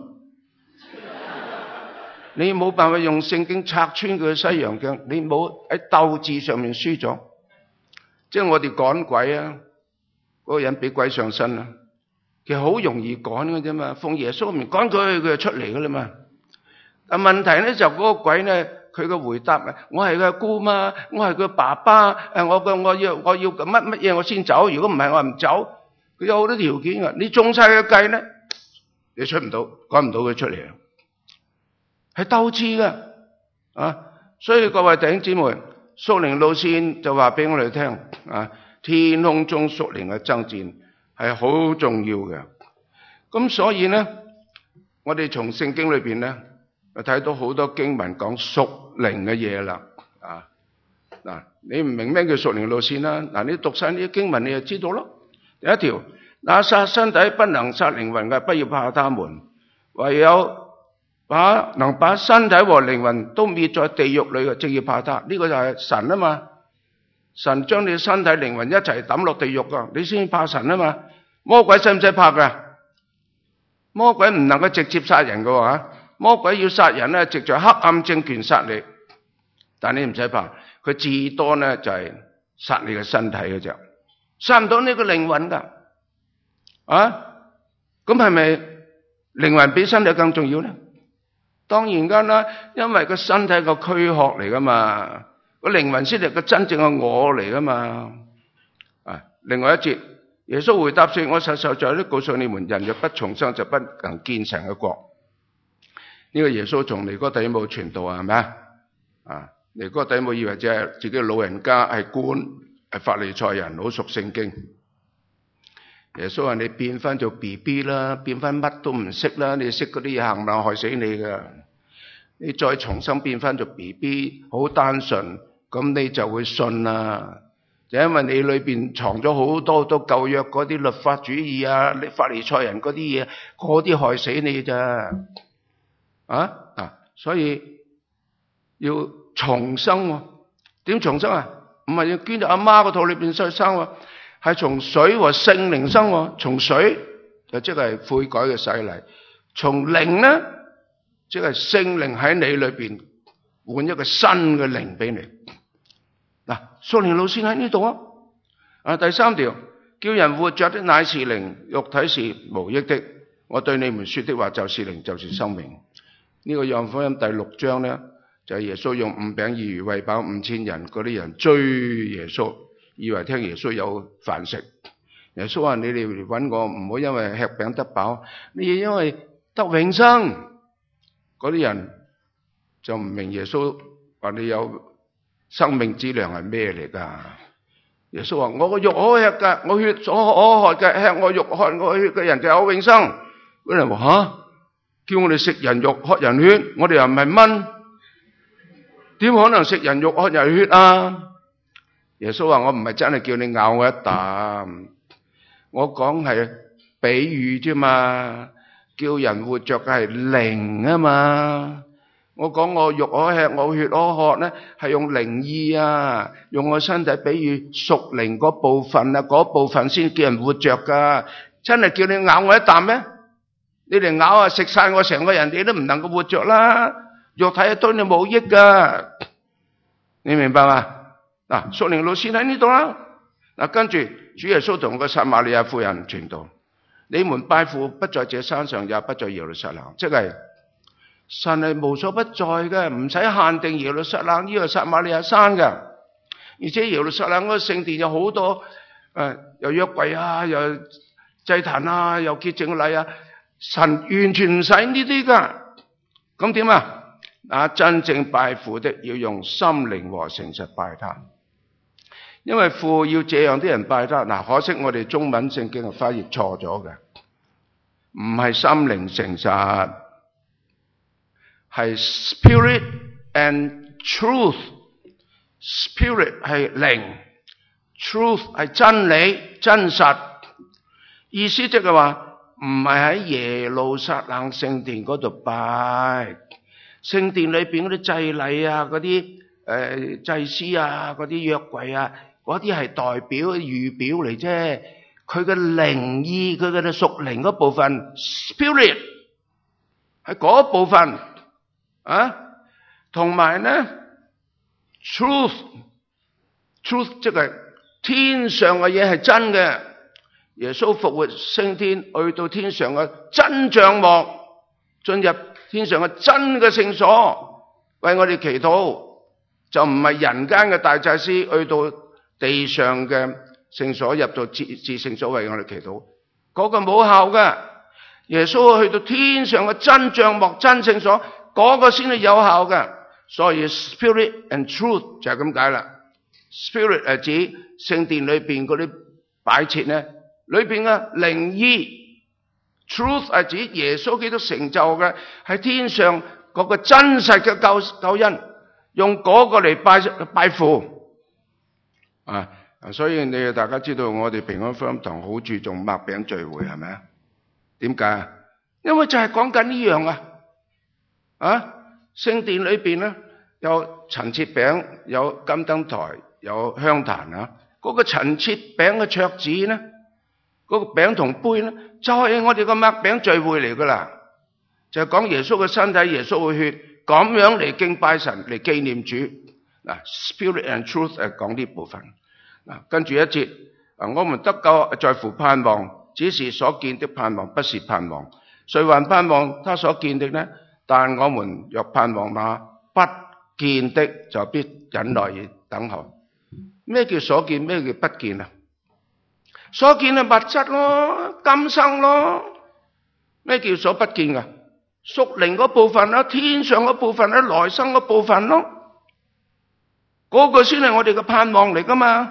你冇辦法用聖經拆穿佢嘅西洋鏡，你冇喺鬥智上面輸咗。即係我哋趕鬼啊，嗰個人俾鬼上身啊，其實好容易趕嘅啫嘛，奉耶穌名趕佢，佢就出嚟噶啦嘛。但問題咧就嗰個鬼咧，佢嘅回答啊，我係佢姑媽，我係佢爸爸，我要乜嘢我先走，如果唔係我唔走。佢有好多條件噶，你中晒佢計咧，你出唔到，趕唔到佢出嚟啊，係鬥智噶啊！所以各位弟兄姊妹，屬靈路線就話俾我哋聽啊，天空中屬靈嘅爭戰係好重要嘅。咁所以咧，我哋從聖經裏邊咧，就睇到好多經文講屬靈嘅嘢啦。啊，嗱，你唔明咩叫屬靈路線啦？嗱，你讀晒呢啲經文，你就知道咯。第一條，那殺身體不能殺靈魂嘅，不要怕他們；唯有能把身體和靈魂都滅在地獄裏嘅，正要怕他。呢個就係神啊嘛，神將你身體靈魂一齊抌落地獄噶，你先怕神啊嘛。魔鬼使唔使怕噶？魔鬼唔能夠直接殺人噶吓，魔鬼要殺人咧，藉着黑暗政權殺你，但你唔使怕，佢至多咧就係殺你嘅身體嘅啫，殺唔到呢個靈魂噶。啊，咁係咪靈魂比身體更重要咧？當然間啦，因為個身體個軀殼嚟噶嘛，個靈魂先係個真正嘅我嚟噶嘛。啊，另外一節，耶穌回答說：我實實在在告訴你們，人若不重生，就不能見神嘅國。呢個耶穌從尼哥底母傳道係咪啊？啊，尼哥底母以為只係自己嘅老人家係官，係法利賽人，好熟聖經。耶穌話：你變翻做 BB 啦，變翻乜都唔識啦，你識嗰啲嘢行唔行害死你噶？你再重新變翻做 BB， 好單純，咁你就會信啦。就因為你裏邊藏咗好多舊約嗰啲律法主義啊，你法利賽人嗰啲嘢，嗰啲害死你咋？所以要重生喎。點重生啊？唔係要捐到阿媽個肚裏邊再生喎。係從水和聖靈生喎，從水就即係悔改嘅洗禮，從靈呢，即係聖靈喺你裏邊換一個新嘅靈俾你。嗱，屬靈路線喺呢度啊。第三條，叫人活着的乃是靈，肉體是無益的。我對你們說的話就是靈，就是生命。呢個約翰福音第6章呢，就係耶穌用5餅2魚餵飽5000人，嗰啲人追耶穌。以為聽耶穌有飯食，耶穌話：你哋嚟搵我，唔好因為吃餅得飽，你要因為得永生。嗰啲人就唔明耶穌話你有生命之糧係咩嚟噶？耶穌話：我個肉可吃噶，我血所可喝嘅，吃我肉喝我血嘅人就有永生。嗰人話：吓，叫我哋食人肉喝人血，我哋又唔係蚊，點可能食人肉喝人血啊？耶穌話：我唔係真係叫你咬我一啖，我講係比喻啫嘛，叫人活着嘅係靈啊嘛。我講我肉可吃，我血可喝咧，係用靈意啊，用我身體比喻屬靈嗰部分啊，嗰部分先叫人活着噶。真係叫你咬我一啖咩？你哋咬啊，食晒我成個人，你都唔能夠活着啦。肉體對你冇益噶，你明白嘛？嗱，屬靈路線喺呢度啦。嗱，跟住主耶穌同個撒瑪利亞婦人傳道：你們拜父不在這山上，也不在耶路撒冷。即係神係無所不在嘅，唔使限定耶路撒冷呢個撒瑪利亞山嘅。 而且耶路撒冷嗰個聖殿有好多又約櫃啊，又祭壇啊，又潔淨禮啊，神完全唔使呢啲噶。咁點啊？真正拜父的要用心靈和誠實拜他，因為父要這樣啲人拜他。可惜我哋中文聖經係翻譯錯咗嘅，唔係心靈誠實，係 spirit and truth。spirit 係靈，truth 係真理真實。意思即係話唔係喺耶路撒冷聖殿嗰度拜。聖殿裏邊嗰啲祭禮啊，嗰啲祭司啊，嗰啲約櫃啊，嗰啲係代表預表嚟啫。佢嘅靈意，佢嘅屬靈嗰部分 ，spirit 係嗰部分同埋咧 truth 即係天上嘅嘢係真嘅。耶穌復活升天，去到天上嘅真帳幕，進入天上嘅真嘅聖所，為我哋祈禱，就唔係人間嘅大祭司去到地上嘅聖所，入到至聖所為我哋祈禱，嗰個冇效嘅。耶穌去到天上嘅真帳幕、真聖所，嗰個先係有效嘅。所以 spirit and truth 就係咁解啦。spirit 係指聖殿裏邊嗰啲擺設咧，裏邊嘅靈意。truth 係指耶穌基督成就嘅喺天上嗰個真實嘅救恩，用嗰個嚟拜父。所以你大家知道我哋平安福音堂好注重擘餅聚會，係咪啊？點解？因為就係講緊呢樣聖殿裏邊咧有陳設餅，有金燈台，有香壇嗰個陳設餅嘅桌子咧，嗰個餅同杯咧，就係我哋個擘餅聚會嚟噶啦，就係講耶穌嘅身體、耶穌嘅血，咁樣嚟敬拜神、嚟紀念主。Spirit and truth 係講呢部分。跟住一節，我們得救在乎盼望，只是所見的盼望，不是盼望。誰還盼望他所見的呢？但我們若盼望那不見的，就必忍耐而等候。咩叫所見？咩叫不見啊？所見係物質咯，今生咯。咩叫所不見啊？屬靈嗰部分啦，天上嗰部分啦，來生嗰部分咯。嗰個先係我哋嘅盼望嚟噶嘛。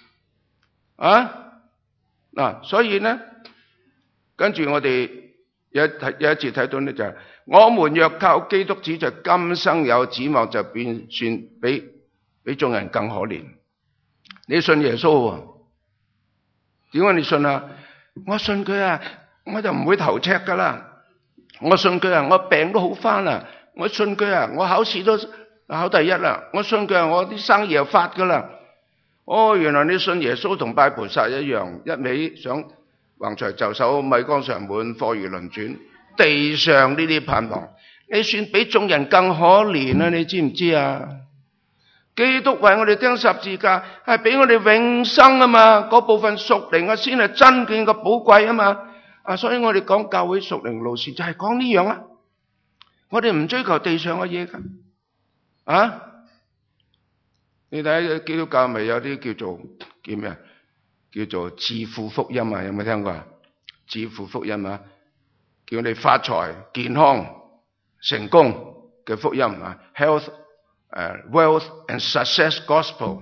所以呢，跟住我哋有一節睇到呢，就係我們若靠基督只在今生有指望，就便算比眾人更可憐。你信耶穌喎？點解你信啊？我信佢啊，我就唔會頭赤噶啦。我信佢啊，我病都好翻啦。我信佢啊，我考試都考第一啦。我信佢啊，我啲生意又發噶啦。原來你信耶穌同拜菩薩一樣，一味想橫財就手、米缸常滿、貨如輪轉，地上呢啲盼望，你算比眾人更可憐啊！你知唔知啊？基督為我哋釘十字架，係俾我哋永生啊嘛！嗰部分屬靈先係真正嘅寶貴啊嘛！所以我哋講教會屬靈路線就係講呢樣啊！我哋唔追求地上嘅嘢噶，你睇基督教咪有啲叫咩？叫做致富福音啊！有冇聽過啊？致富福音啊，叫你發財、健康、成功嘅福音啊 ，health、wealth and success gospel。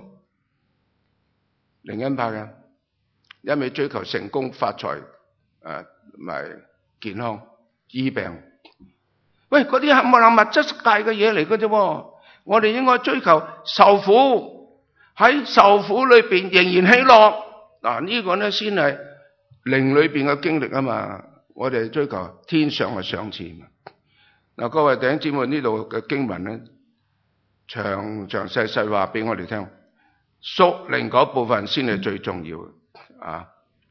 靈恩派嘅，一味追求成功、發財，同埋健康、醫病。喂，嗰啲係物質界嘅嘢嚟嘅啫。我哋應該追求受苦，喺受苦裏邊仍然喜樂。呢個咧先係靈裏邊嘅經歷啊嘛。我哋追求天上嘅賞賜。各位弟兄姊妹，呢度嘅經文咧，詳細話俾我哋聽，屬靈嗰部分先係最重要嘅。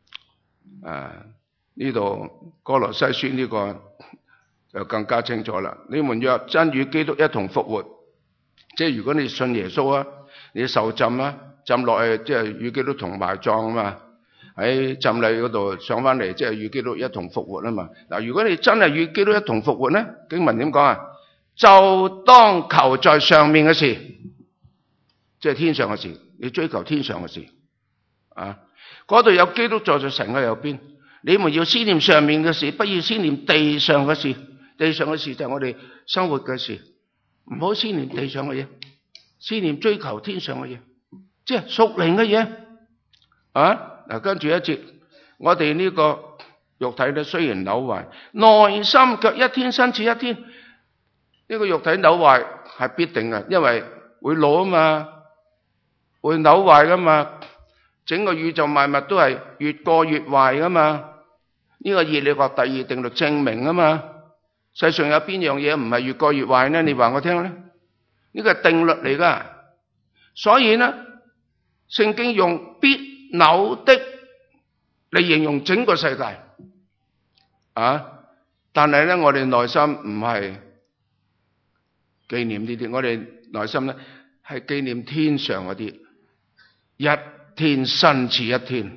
呢度歌羅西書呢個就更加清楚啦。你們若真與基督一同復活，即係如果你信耶穌啊，你受浸啊，浸落去即係與基督同埋葬啊嘛，喺浸禮嗰度上翻嚟，即係與基督一同復活啊嘛。如果你真係與基督一同復活咧，經文點講啊？就當求在上面嘅事，即係天上嘅事。 你追求天上嘅事啊！嗰度有基督坐在神嘅右邊，你們要思念上面嘅事，不要思念地上嘅事。地上嘅事就係我哋生活嘅事，唔好思念地上嘅嘢，思念追求天上嘅嘢，即係屬靈嘅嘢啊！嗱，跟住一節，我哋呢個肉體咧雖然朽壞，內心卻一天新似一天。呢個肉體朽壞係必定嘅，因為會老啊嘛，會朽壞噶嘛。整個宇宙萬物都係越過越壞噶嘛。呢個熱力學第二定律證明啊嘛。世上有邊樣嘢唔係越過越壞呢？你話我聽咧，呢個係定律嚟噶。所以呢，聖經用必朽的嚟形容整個世界啊。但係咧，我哋內心唔係紀念呢啲，我哋內心咧係紀念天上嗰啲，一天新似一天。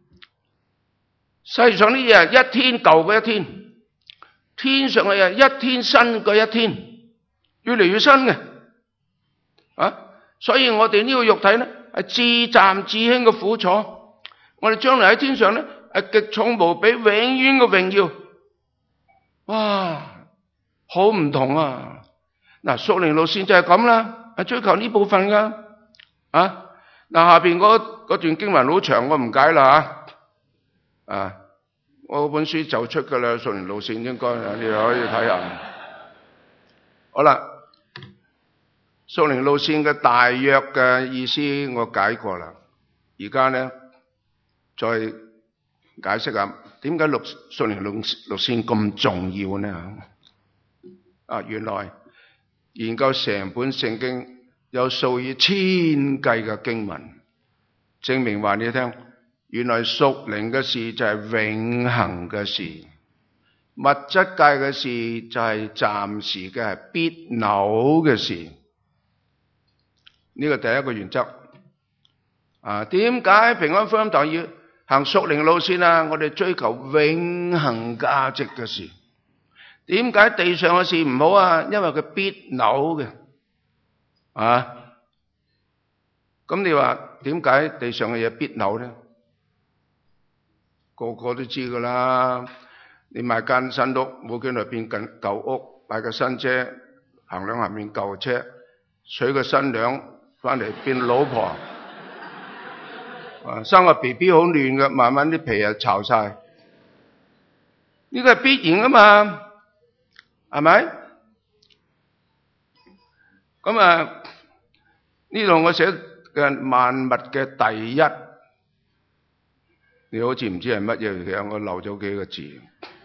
世上呢嘢一天舊過一天，天上嘅嘢一天新過一天，越嚟越新嘅啊！所以我哋呢個肉體咧係至暫至輕嘅苦楚，我哋將來喺天上咧係極重無比永遠嘅榮耀。哇，好唔同啊！嗱，屬靈路線就係咁啦，係追求呢部分噶啊！嗱，下邊嗰段經文好長，我唔解啦吓啊！我本書就出噶啦，屬靈路線應該你可以睇下。好啦，屬靈路線嘅大約嘅意思我解過啦，而家咧再解釋下點解屬靈路線咁重要呢？啊，原來研究成本聖經有數以千計嘅經文，證明話你聽，原來屬靈嘅事就係永恆嘅事，物質界嘅事就係暫時嘅，係必朽嘅事。呢個第一個原則。啊，點解平安福音堂要行屬靈路線啊？我哋追求永恆價值嘅事。點解地上嘅事唔好啊？因為佢必朽嘅。啊，咁你話點解地上嘅嘢必朽咧？個個都知噶啦。你買間新屋，冇幾耐變緊舊屋；買個新車，行兩下變舊車；娶個新娘翻嚟變老婆。生個 BB 好嫩嘅，慢慢啲皮又巢晒。呢個係必然噶嘛，係咪？咁啊，呢度我寫嘅萬物嘅第一，你好似唔知係乜嘢，其實我漏咗幾個字。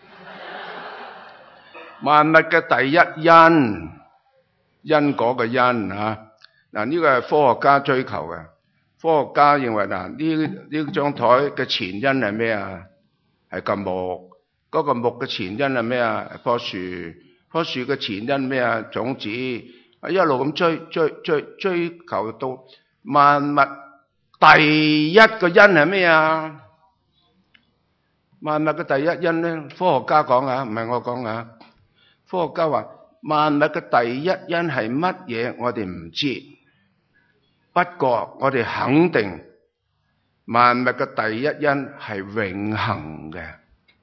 萬物嘅第一因果嘅因啊，嗱，呢個係科學家追求嘅。科學家認為呢張台嘅前因係咩啊？係嚿木。嗰個木嘅前因係咩啊？係棵樹。棵樹嘅前因咩啊？種子。一路咁追求到萬物第一個因係咩啊？萬物嘅第一因咧，科學家講啊，唔係我講啊。科學家話萬物嘅第一因係乜嘢？我哋唔知。不過我哋肯定萬物嘅第一因係永恆嘅。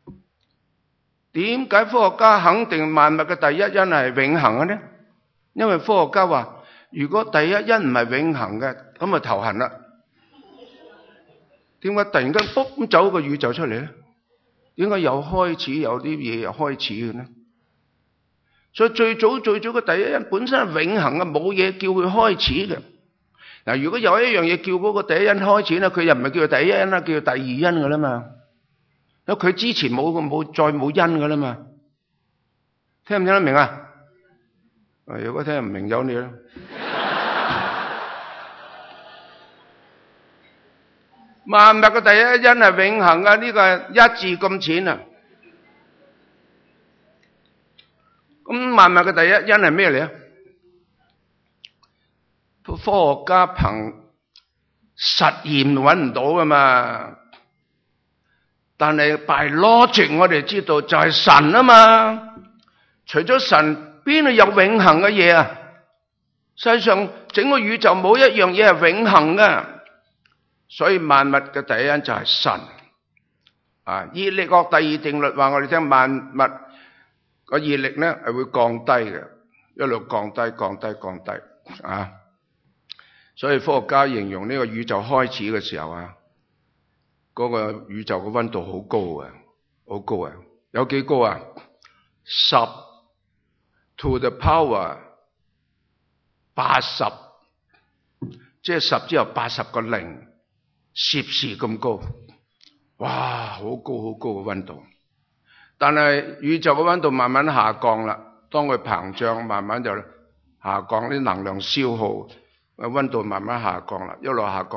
點解科學家肯定萬物嘅第一因係永恆嘅呢？因為科學家話，如果第一因唔係永恆嘅，咁就頭痕啦。點解突然間卜咁走個宇宙出嚟咧？點解又開始有啲嘢又開始嘅呢？所以最早嘅第一因本身係永恆嘅，冇嘢叫佢開始嘅。嗱，如果有一樣嘢叫嗰個第一因開始咧，佢又唔係叫做第一因啦，叫做第二因噶啦嘛。因為佢之前再冇因噶啦嘛。聽唔聽得明啊？如果聽唔明有你啦。萬物嘅第一因係永恆噶，呢個係一字咁淺啊。咁萬物嘅第一因係咩嚟啊？科學家憑實驗揾唔到噶嘛，但係 by logic 我哋知道就係神啊嘛。除咗神，邊度有永恆嘅嘢啊？世上整個宇宙冇一樣嘢係永恆噶， 所以萬物嘅第一因就係神。熱力學第二定律話我哋聽，萬物個熱力咧係會降低嘅，一路降低。所以科學家形容呢個宇宙開始嘅時候嗰個宇宙嘅溫度好高啊，有幾高啊？10 to the power 80，即係10之後80個零攝氏咁高。哇，好高嘅溫度。但係宇宙嘅溫度慢慢下降啦，當佢膨脹，慢慢就下降，啲能量消耗，溫度慢慢下降啦，一路下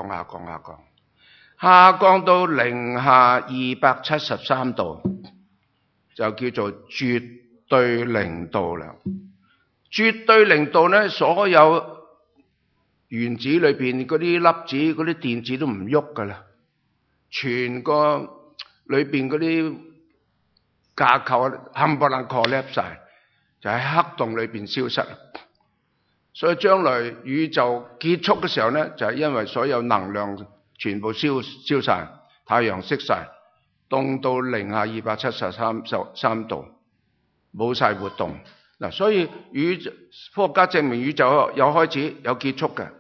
降到零下273度，就叫做絕對零度啦。絕對零度咧，所有原子裏邊嗰啲粒子、嗰啲電子都唔喐噶啦，全個裏邊嗰啲架構冚唪唥 collapse 晒，就喺黑洞裏邊消失。所以將來宇宙結束嘅時候咧，就係因為所有能量全部燒晒，太陽熄晒，凍到零下273度，冇晒活動。所以科學家證明宇宙有開始有結束嘅。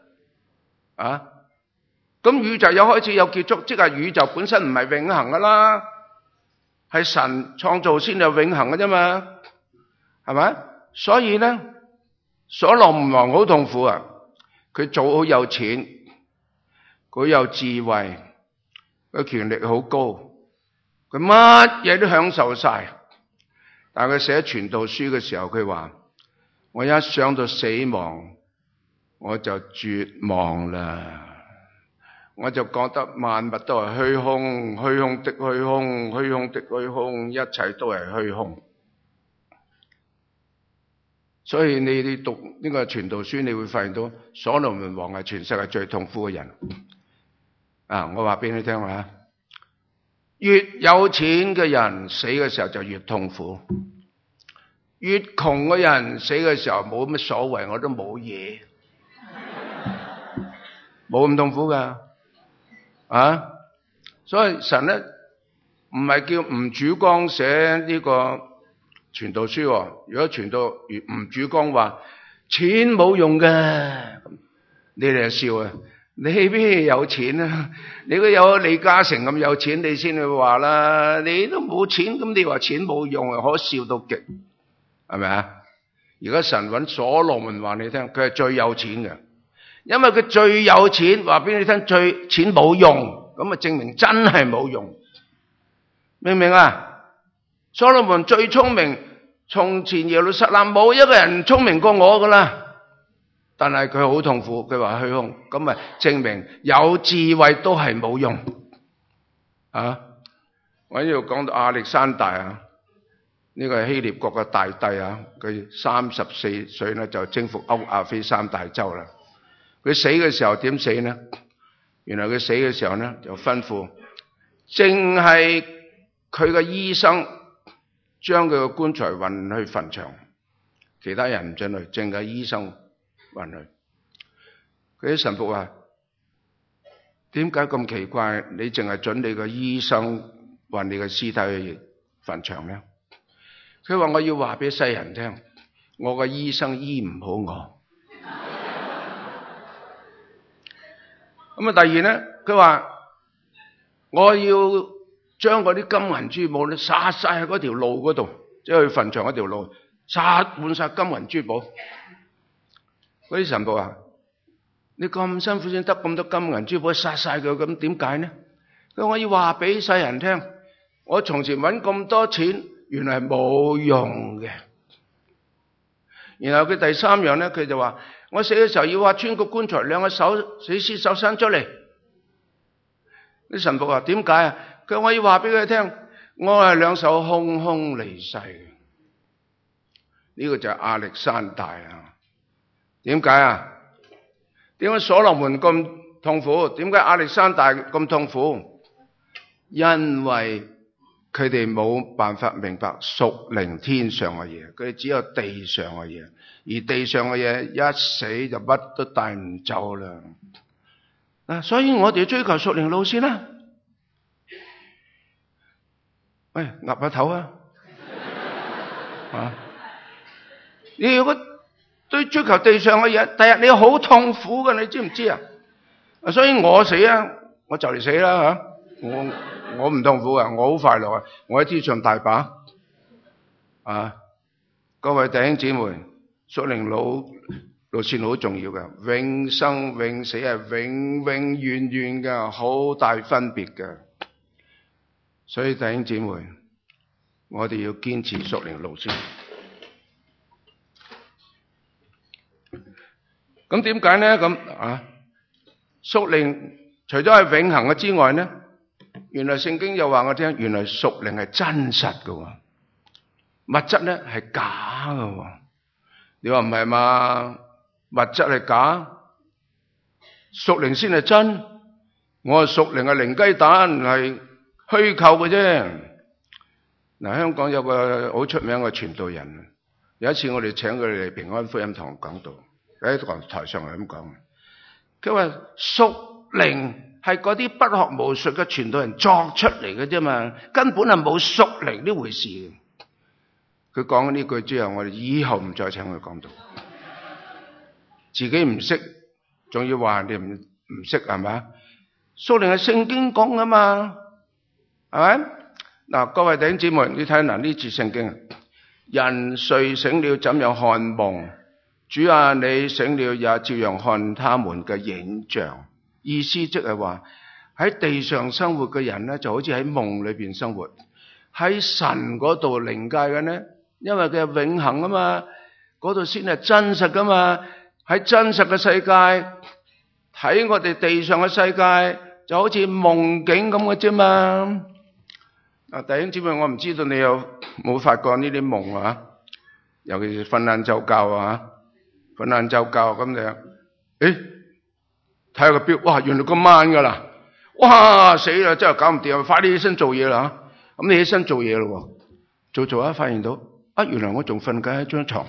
咁宇宙有開始有結束，即係宇宙本身唔係永恆噶啦，係神創造先有永恆嘅啫嘛，係咪？所以咧，所羅門王好痛苦啊！佢做好有錢，佢有智慧，佢權力好高，佢乜嘢都享受晒。但係佢寫傳道書嘅時候，佢話：我一想到死亡，我就絕望啦。我就覺得萬物都係虛空，虛空的虛空，虛空的虛空，一切都係虛空。所以你讀呢個傳道書，你會發現到所羅門王係全世界最痛苦嘅人。我話俾你聽啊，越有錢嘅人死嘅時候就越痛苦，越窮嘅人死嘅時候冇乜所謂，我都冇嘢，冇咁痛苦噶。所以神咧唔係叫吳主光寫呢個傳道書。如果傳道吳主光話錢冇用嘅，你哋就笑啊！你邊有錢啊？你如果有李嘉誠咁有錢，你先去話啦。你都冇錢，咁你話錢冇用，可笑到極，係咪啊？而家神搵所羅門話你聽，佢係最有錢嘅，因為佢最有錢，話俾你聽最錢冇用，咁啊證明真係冇用，明唔明啊？所羅門最聰明，從前耶路撒冷冇一個人聰明過我噶啦。但係佢好痛苦，佢話虛空，咁咪證明有智慧都係冇用。我呢度講到亞歷山大呢個係希臘國嘅大帝佢34歲咧就征服歐亞非三大洲啦。佢死嘅時候點死呢？原來佢死嘅時候呢就吩咐，淨係佢嘅醫生將佢嘅棺材運去墳場，其他人唔准去，淨係醫生運去。佢啲神父話：點解咁奇怪？你淨係准你個醫生運你個屍體去墳場呢？佢話：我要話俾世人聽，我個醫生醫唔好我。咁第二呢，佢話我要將嗰啲金銀珠寶咧撒晒喺嗰條路嗰度，即係去墳場嗰條路，撒滿晒金銀珠寶。嗰啲神父話：你咁辛苦先得咁多金銀珠寶，撒晒佢，咁點解呢？佢話：我要話俾世人聽，我從前揾咁多錢，原來係冇用嘅。然後佢第三樣呢，佢就話：我死嘅時候要挖穿個棺材，兩個死屍手伸出嚟。啲神父話：點解啊？佢話：我要話俾佢聽，我係兩手空空離世嘅。呢個就係亞歷山大點解啊？點解所羅門咁痛苦？點解亞歷山大咁痛苦？因為佢哋冇辦法明白屬靈天上嘅嘢，佢哋只有地上嘅嘢，而地上嘅嘢一死就乜都帶唔走啦。 所以我哋要追求屬靈路線啦。喂，岌下頭啊！你如果對追求地上嘅嘢，第日你好痛苦嘅，你知唔知啊？所以我死啊，我就嚟死啦吓！我唔痛苦啊，我好快樂啊！我喺天上大把各位弟兄姊妹，屬靈路線好重要嘅，永生永死係永永遠遠嘅，好大分別嘅。所以弟兄姊妹，我哋要堅持屬靈路線。咁點解呢？屬靈除咗係永恆嘅之外呢，原來聖經又話我聽，原來屬靈係真實嘅，物質呢係假嘅。你話唔係嘛？物質係假，屬靈先係真。我係屬靈係零雞蛋，係虛構嘅啫。香港有個好出名嘅傳道人，有一次我哋請佢哋嚟平安福音堂講道，喺台上係咁講，佢話屬靈係嗰啲不學無術嘅傳道人作出嚟嘅啫嘛，根本係冇屬靈呢回事。佢講咗呢句之後，我哋以後唔再請佢講道，自己唔識，仲要話人哋唔識，係咪？屬靈係聖經講噶嘛，係咪？各位弟兄姊妹，你睇呢節聖經，人睡醒了怎樣看夢？主啊，你醒了也照樣看他們嘅影像。意思即係話喺地上生活嘅人呢，就好似喺夢裏邊生活；喺神嗰度靈界嘅呢，因為佢係永恆啊嘛，嗰度先係真實噶嘛。喺真實嘅世界睇我哋地上嘅世界，就好似夢境咁嘅啫嘛。弟兄姊妹，我唔知道你有冇發過呢啲夢啊？尤其是瞓晏晝覺瞓晏晝覺咁樣，睇下個表，哇，原來咁晚噶啦，哇，死啦，真係搞唔掂，快啲起身做嘢啦。咁你起身做嘢咯，做下發現到，原來我仲瞓緊喺張床。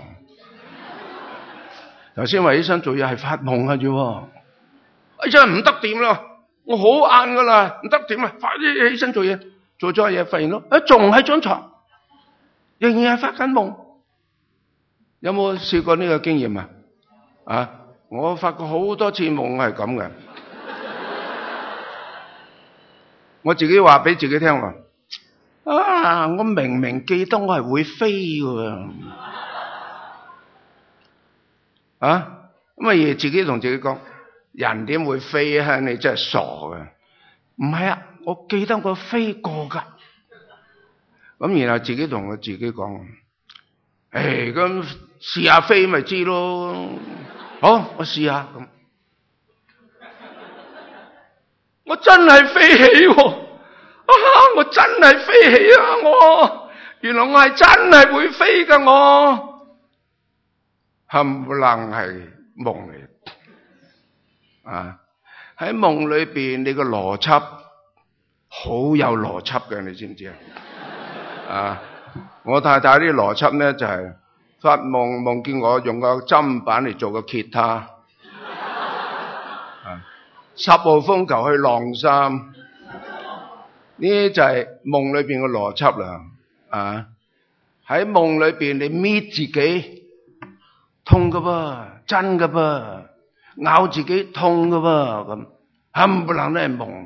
頭先話起身做嘢係發夢嘅啫，真係唔得掂啦，我好晏噶啦，唔得掂啦，快啲起身做嘢。做咗嘢發現到，仲喺張床，仍然係發緊夢。有冇試過呢個經驗啊？我發過好多次夢係咁嘅。我自己話俾自己聽話，我明明記得我係會飛嘅，咁而自己同自己講，人點會飛啊？你真係傻嘅。唔係啊，我記得我飛過噶。咁然後自己同我自己講，咁試下飛咪知咯。好，我試下咁。我真係飛起喎！我真係飛起啊！原來我係真係會飛噶，我冚唪唥係夢嚟。喺夢裏邊，你個邏輯好有邏輯嘅，你知唔知啊？我太太啲邏輯咧就係發夢見我用個砧板嚟做個吉他，10號風球去晾衫，呢就係夢裏邊嘅邏輯啦。喺夢裏邊你搣自己痛噶噃，真噶噃，咬自己痛噶噃，咁冚唪唥都係夢。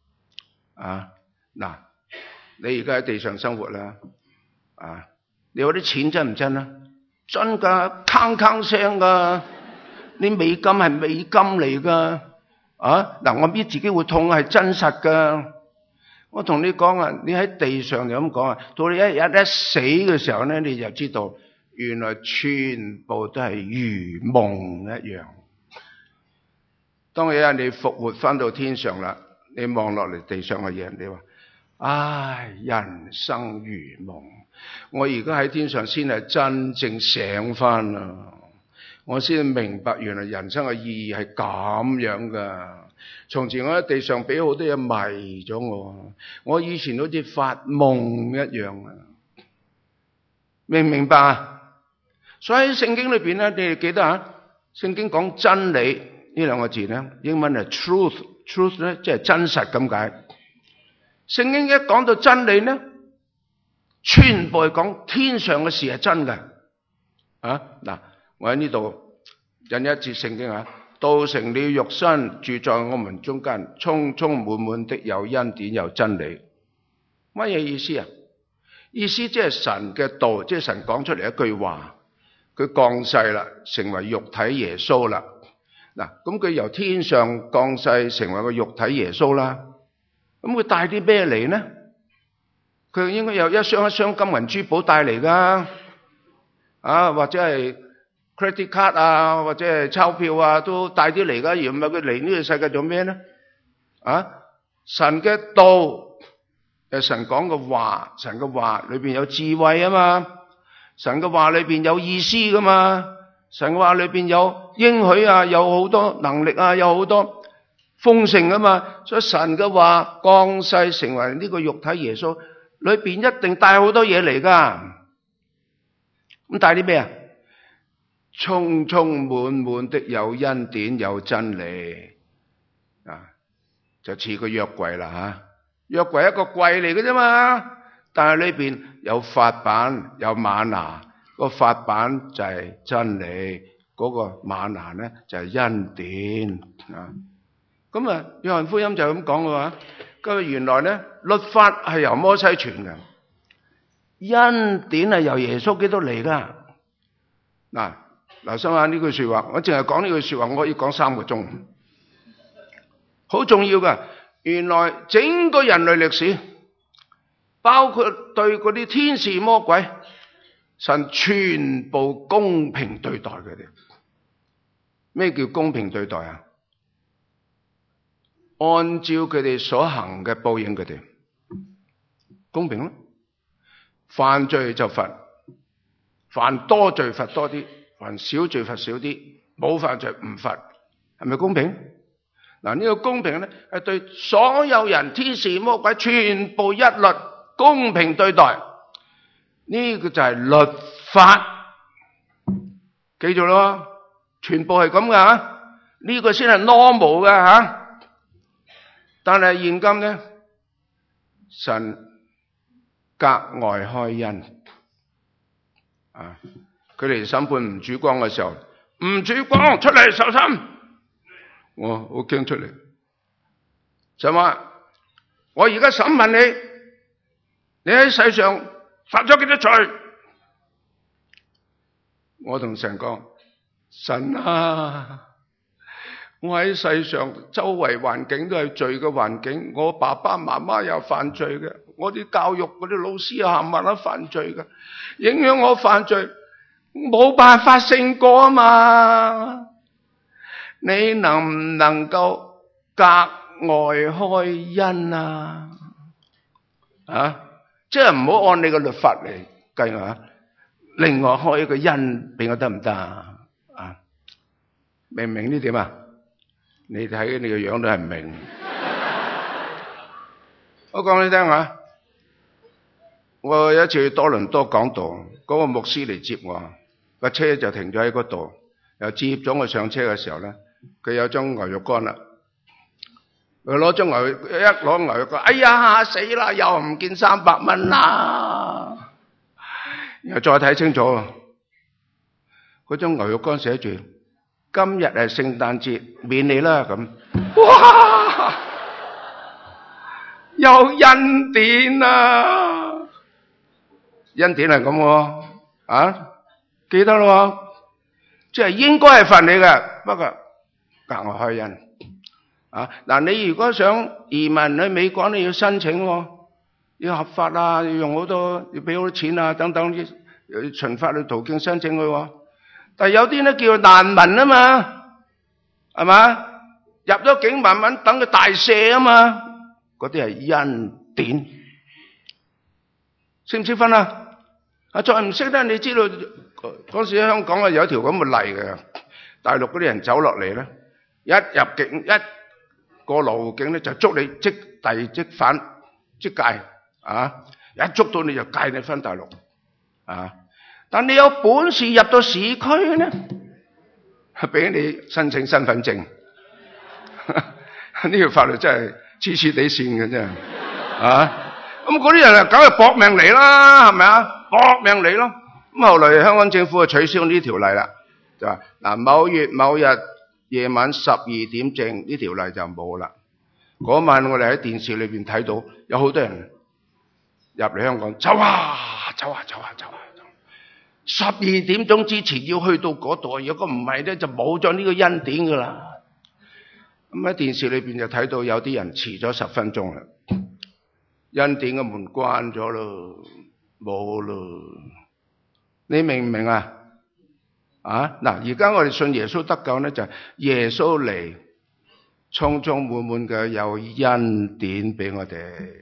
你而家喺地上生活啦，你話啲錢真唔真啊？真噶，鏗鏗聲噶，啲美金係美金嚟噶。我搣自己會痛係真實噶。我同你講你喺地上就咁講到你一日一死嘅時候咧，你就知道原來全部都係如夢一樣。當有一日你復活翻到天上啦，你望落嚟地上嘅嘢，你話人生如夢。我而家喺天上先係真正醒翻啦，我先明白原來人生嘅意義係咁樣噶。從前我喺地上俾好多嘢迷咗我以前好似發夢一樣啊，明唔明白啊？所以喺聖經裏邊咧，你哋記得聖經講真理呢兩個字咧，英文係 truth， truth 咧即係真實咁解。聖經一講到真理咧，全部係講天上嘅事係真嘅。嗱，我喺呢度引一節聖經啊，道成了肉身，住在我們中間，充充滿滿的有恩典有真理。乜嘢意思啊？意思即係神嘅道，即係神講出嚟一句話，佢降世啦，成為肉體耶穌啦。嗱，咁佢由天上降世成為個肉體耶穌啦，咁佢帶啲咩嚟呢？佢應該有一箱一箱金銀珠寶帶嚟噶，或者係 credit card 啊，或者係鈔票啊，都帶啲嚟噶。而唔係佢嚟呢個世界做咩呢？神嘅道係神講嘅話，神嘅話裏邊有智慧啊嘛，神嘅話裏邊有意思噶嘛，神嘅話裏邊有應許啊，有好多能力啊，有好多豐盛啊嘛。所以神嘅話降世成為呢個肉體耶穌，裏邊一定帶好多嘢嚟噶。咁帶啲咩啊？充充滿滿的有恩典有真理就似個約櫃啦。約櫃一個櫃嚟嘅啫嘛，但係裏邊有法版有嗎哪，個法版就係真理，嗰個嗎哪咧就係恩典咁啊，約翰福音就咁講嘅話，咁原來咧律法係由摩西傳嘅，恩典係由耶穌基督嚟噶。留心下呢句說話，我淨係講呢句說話，我可以講3個鐘，好重要噶。原來整個人類歷史，包括對嗰啲天使魔鬼，神全部公平對待佢哋。咩叫公平對待啊？按照佢哋所行嘅報應佢哋，公平咯。犯罪就罰，犯多罪罰多啲，犯少罪罰少啲，冇犯罪唔罰，係咪公平？呢個公平咧係對所有人，天使魔鬼全部一律公平對待。呢個就係律法，記住咯，全部係咁噶。呢個先係 normal 嘅。但係現今咧，神格外開恩佢哋審判吳主光嘅時候，吳主光出嚟受審，我好驚出嚟，就話我而家審問你，你喺世上犯咗幾多罪？我同神講，神啊，我喺世上周圍環境都係罪嘅環境，我爸爸媽媽又犯罪嘅，我啲教育嗰啲老師啊冚唪唥犯罪嘅，影響我犯罪，冇辦法勝過啊嘛。你能唔能夠格外開恩啊？即係唔好按你嘅律法嚟計啊，另外開一個恩俾我得唔得啊？明唔明呢點啊？你睇你個樣都係唔明。我講你聽下，我有一次去多倫多講道，嗰個牧師嚟接我，個車就停咗喺嗰度，又接咗我上車嘅時候咧，佢有張牛肉乾啦，佢攞張牛肉乾，哎呀死啦，又唔見300蚊啦！然後再睇清楚，嗰張牛肉乾寫住今日係聖誕節，免你啦咁。哇！有恩典啊！恩典係咁喎，記得咯，即係應該係罰你嘅，不過格外開恩。你如果想移民去美國，你要申請，要合法啊，要用好多，要俾好多錢啊，等等啲循法律途徑申請佢。但係有啲咧叫難民啊嘛，係嘛？入咗境慢慢等佢大赦啊嘛，嗰啲係恩典，識唔識分啊？再唔識咧，你知道嗰時喺香港有一條咁嘅例嘅，大陸嗰啲人走落嚟咧，一入境一個路徑咧就捉你即遞即返即界一捉到你就界你返大陸但你有本事入到市區咧，俾你申請身份證， 呢條法律真係黐黐地線嘅真係啊！咁嗰啲人啊，梗係搏命嚟啦，係咪啊？搏命嚟咯。咁後來香港政府就取消呢條例啦，就話嗱，某月某日夜晚12點正呢條例就冇啦。嗰晚我哋喺電視裏邊睇到有好多人入嚟香港，走啊！12點鐘之前要去到嗰度，如果唔係咧就冇咗呢個恩典噶啦。咁喺電視裏邊就睇到有啲人遲咗10分鐘啦，恩典嘅門關咗咯，冇咯。你明唔明啊？嗱，而家我哋信耶穌得救咧，就係耶穌嚟，充充滿滿嘅有恩典俾我哋。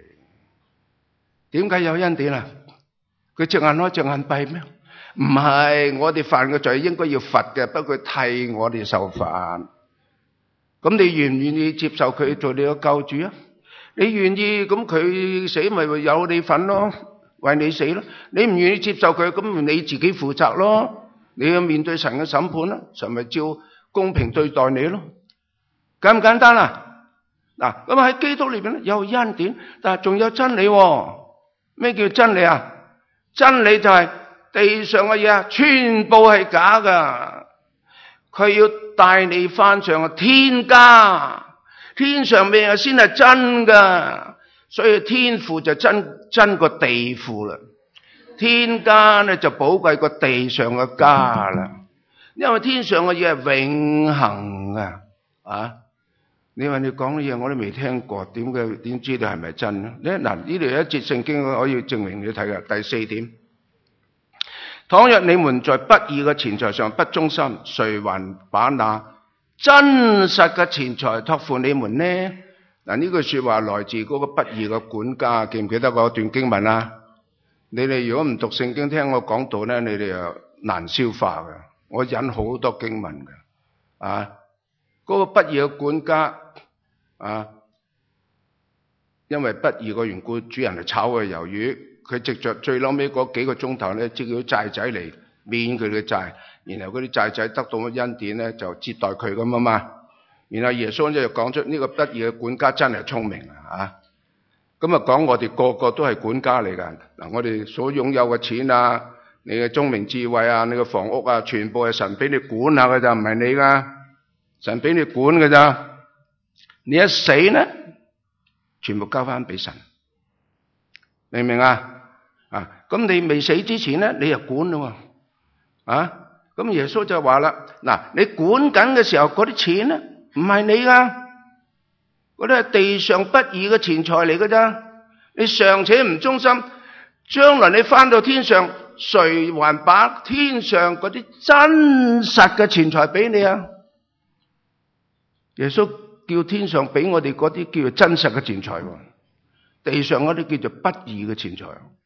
點解有恩典啊？佢隻眼開隻眼閉咩？唔係，我哋犯嘅罪應該要罰嘅，不過替我哋受罰。咁你願唔願意接受佢做你嘅救主啊？你願意，咁佢死咪會有你份咯，為你死咯。你唔願意接受佢，咁你自己負責咯。你要面對神嘅審判啦，神咪照公平對待你咯。簡唔簡單啊？嗱，咁喺基督裏邊咧有恩典，但係仲有真理喎。咩叫真理啊？真理就係地上嘅嘢全部係假噶，佢要帶你翻上個天家，天上咩嘢先係真噶，所以天父就真過地父啦，天家咧就寶貴過地上嘅家啦，因為天上嘅嘢係永恆噶啊！你話你講嘅嘢我都未聽過，點知道係咪真咧？嗱，呢度有一節聖經可以證明你睇嘅。第4點，倘若你們在不義嘅錢財上不忠心，誰還把那真實嘅錢財託付你們呢？嗱，呢句說話來自嗰個不義嘅管家，記唔記得嗰段經文啊？你哋如果唔讀聖經聽我講道咧，你哋又難消化嘅。我引好多經文嘅啊。嗰個不義嘅管家啊，因為不義嘅緣故，主人嚟炒佢魷魚，佢藉着最嬲尾嗰幾個鐘頭咧，叫啲債仔嚟免佢嘅債，然後嗰啲債仔得到恩典咧，就接待佢咁啊嘛。然後耶穌就講出呢個不義嘅管家真係聰明啊！咁啊講我哋個個都係管家嚟㗎嗱，我哋所擁有嘅錢啊，你嘅聰明智慧啊，你嘅房屋啊，全部係神俾你管下㗎咋，唔係你㗎。神俾你管㗎咋，你一死呢，全部交翻俾神，明唔明啊？咁你未死之前呢，你就管咯喎，咁耶穌就話啦，嗱，你管緊嘅時候嗰啲錢呢，唔係你噶，嗰啲係地上不義嘅錢財嚟㗎咋，你尚且唔忠心，將來你翻到天上，誰還把天上嗰啲真實嘅錢財俾你啊？耶穌叫天上俾我哋嗰啲叫做真實嘅錢財，地上嗰啲叫做不義嘅錢財。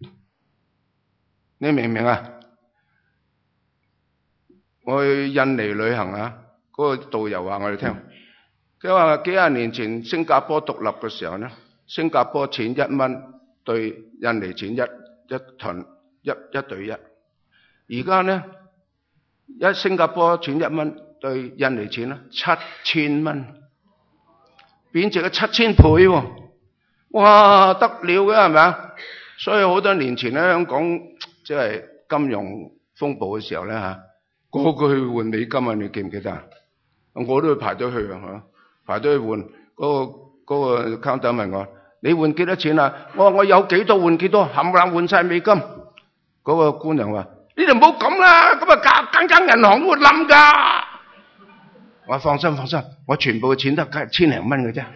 你明唔明啊？我去印尼旅行啊，嗰個導遊話我哋聽，佢話幾廿年前新加坡獨立嘅時候呢，新加坡錢1蚊對印尼錢一對一，而家呢，新加坡錢1蚊。對印尼錢啦，7000蚊，貶值咗7000倍喎！哇，得了嘅係咪啊？所以好多年前咧，香港即係金融風暴嘅時候咧嚇，個個去換美金啊！你記唔記得啊？我都去排隊去啊，排隊去換。嗰個 counter 問我：你換幾多錢啊？我話我有幾多換幾多，冚唪唥換晒美金。嗰個官人話：你哋唔好咁啦，咁啊間銀行都會冧㗎。我話放心，我全部嘅錢都係1000零蚊嘅啫。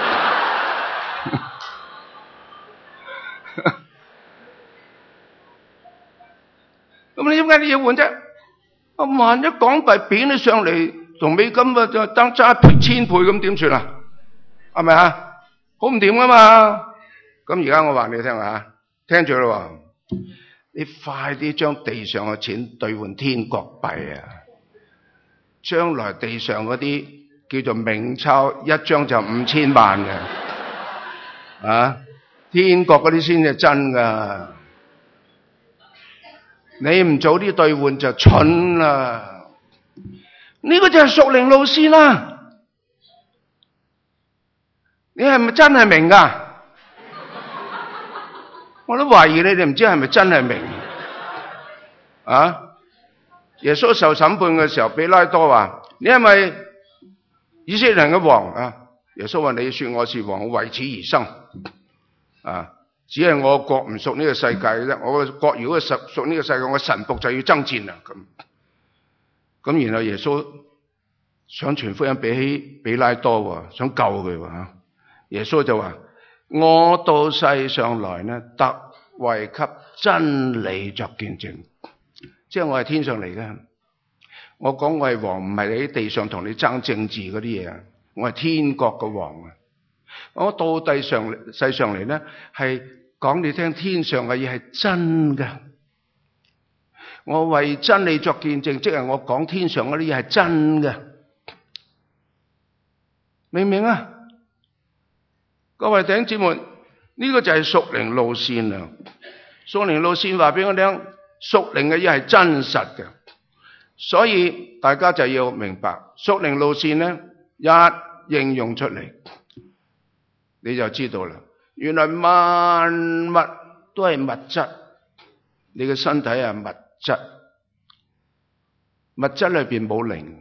咁你點解你要換啫？萬一港幣貶咗上嚟，同美金啊就爭1000倍咁點算啊？係咪啊？好唔掂噶嘛？咁而家我話你聽下，聽住啦，你快啲將地上嘅錢兌換天國幣啊！將來地上嗰啲叫做冥鈔，一張就5000萬嘅，天國嗰啲先係真噶。你唔早啲兌換就蠢啦。呢個就係屬靈路線啦。 你係咪真係明㗎？我都懷疑你哋唔知係咪真係明啊！耶穌受審判嘅時候，比拉多話：你係咪以色列人嘅王啊？耶穌話：你說我是王，我為此而生啊！只係我國唔屬呢個世界啫。我嘅國如果屬呢個世界，我神僕就要爭戰啦。咁然後耶穌想傳福音俾起比拉多，想救佢喎。耶穌就話：我到世上來呢，特為給真理作見證。即係我係天上嚟嘅，我講我係王，唔係你喺地上同你爭政治嗰啲嘢啊！我係天國嘅王啊！我到世上嚟呢，係講你聽天上嘅嘢係真嘅。我為真理作見證，即係我講天上嗰啲嘢係真嘅，明唔明啊？各位弟兄姊妹，呢個就係屬靈路線啊！屬靈路線話俾我聽，屬靈嘅嘢係真實嘅，所以大家就要明白屬靈路線呢，一應用出嚟，你就知道啦。原來萬物都係物質，你嘅身體係物質，物質裏邊冇靈，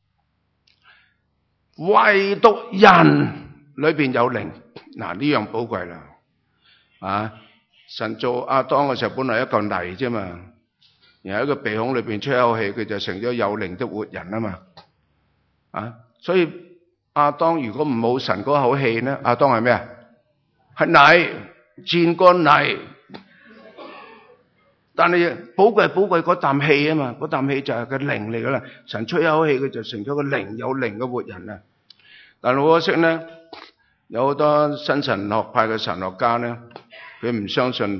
唯獨人裏邊有靈。嗱，呢樣寶貴啦！啊，神做亞當嘅時候本來一嚿泥啫嘛，然後喺個鼻孔裏邊吹口氣，佢就成咗有靈的活人啊嘛。啊，所以亞當如果唔冇神嗰口氣咧，亞當係咩啊？係泥，賤過泥。但係寶貴嗰啖氣啊嘛，嗰啖氣就係個靈嚟噶啦。神吹口氣，佢就成咗個靈，有靈嘅活人啦。但係好可惜咧，有好多新神學派嘅神學家咧，佢唔相信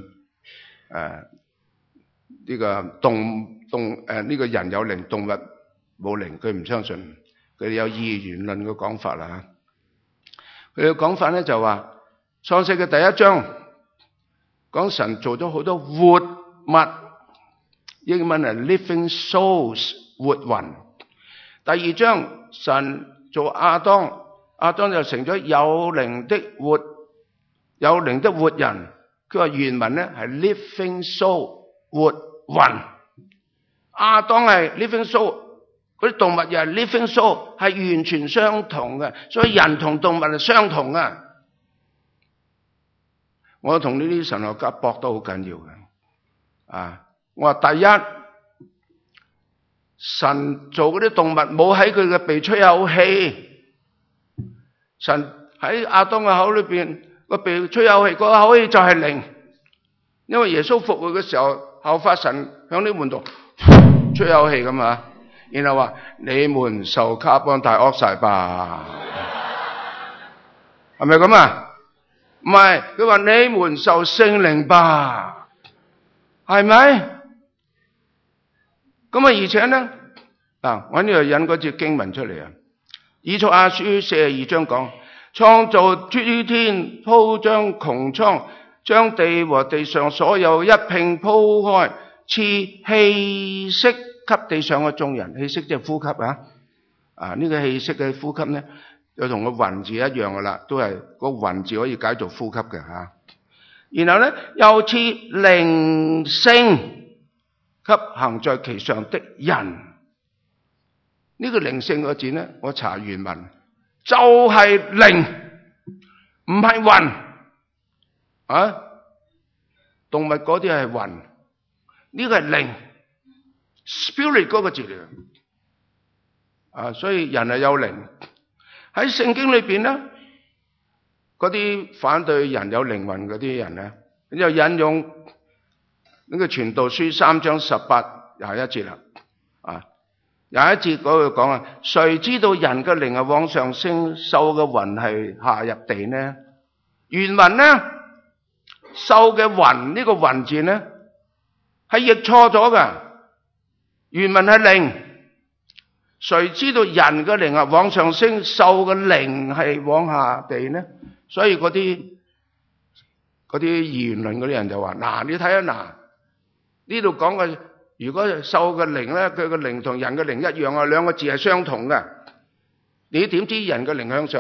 呢個呢個人有靈，動物冇靈，佢唔相信。佢哋有二元論嘅講法啦。佢嘅講法咧就話，創世嘅第一章講神做咗好多活物，英文係 living souls 活魂。第二章神做亞當，亞當就成咗有靈的活人。佢話原文咧係 living soul 活魂。亞當係 living soul， 嗰啲動物又係 living soul， 係完全相同嘅。所以人同動物係相同嘅。我同呢啲神學家搏得好緊要嘅。我話第一，神做嗰啲動物冇喺佢嘅鼻吹口氣，神喺亞當嘅口裏邊個鼻吹口氣，個口氣就係靈。因為耶穌復活嘅時候，效法神向啲門徒吹口氣咁啊，然後話你們受卡邦大惡晒吧，係咪咁啊？唔係，佢話你們受聖靈吧，係咪？咁啊，而且呢，我呢度引嗰節經文出嚟啊，以賽亞書42章講，創造諸天，鋪張穹蒼，將地和地上所有一併鋪開，賜氣息給地上嘅眾人。氣息即係呼吸啊！呢個氣息嘅呼吸呢，就同個魂字一樣噶啦，都係個魂字可以解做呼吸嘅吓。然後呢，又賜靈性給行在其上的人。呢個靈性個字呢，我查原文就係靈，唔係魂啊！動物嗰啲係魂，呢個係靈 ，spirit 嗰個字嚟嘅。所以人係有靈。喺聖經裏邊呢，嗰啲反對人有靈魂嗰啲人呢，就引用呢個傳道書3章18、21節啦。21節嗰度講啊，誰知道人嘅靈係往上升，獸嘅魂係下入地呢？原文呢，獸嘅魂呢個魂字呢係譯錯咗嘅，原文係靈。誰知道人嘅靈係往上升，獸嘅靈係往下地呢？所以嗰啲二元論嗰啲人就話：嗱，你睇下嗱，呢度講嘅，如果獸嘅靈咧，佢嘅靈同人嘅靈一樣啊，兩個字係相同嘅。你點知人嘅靈向上啊？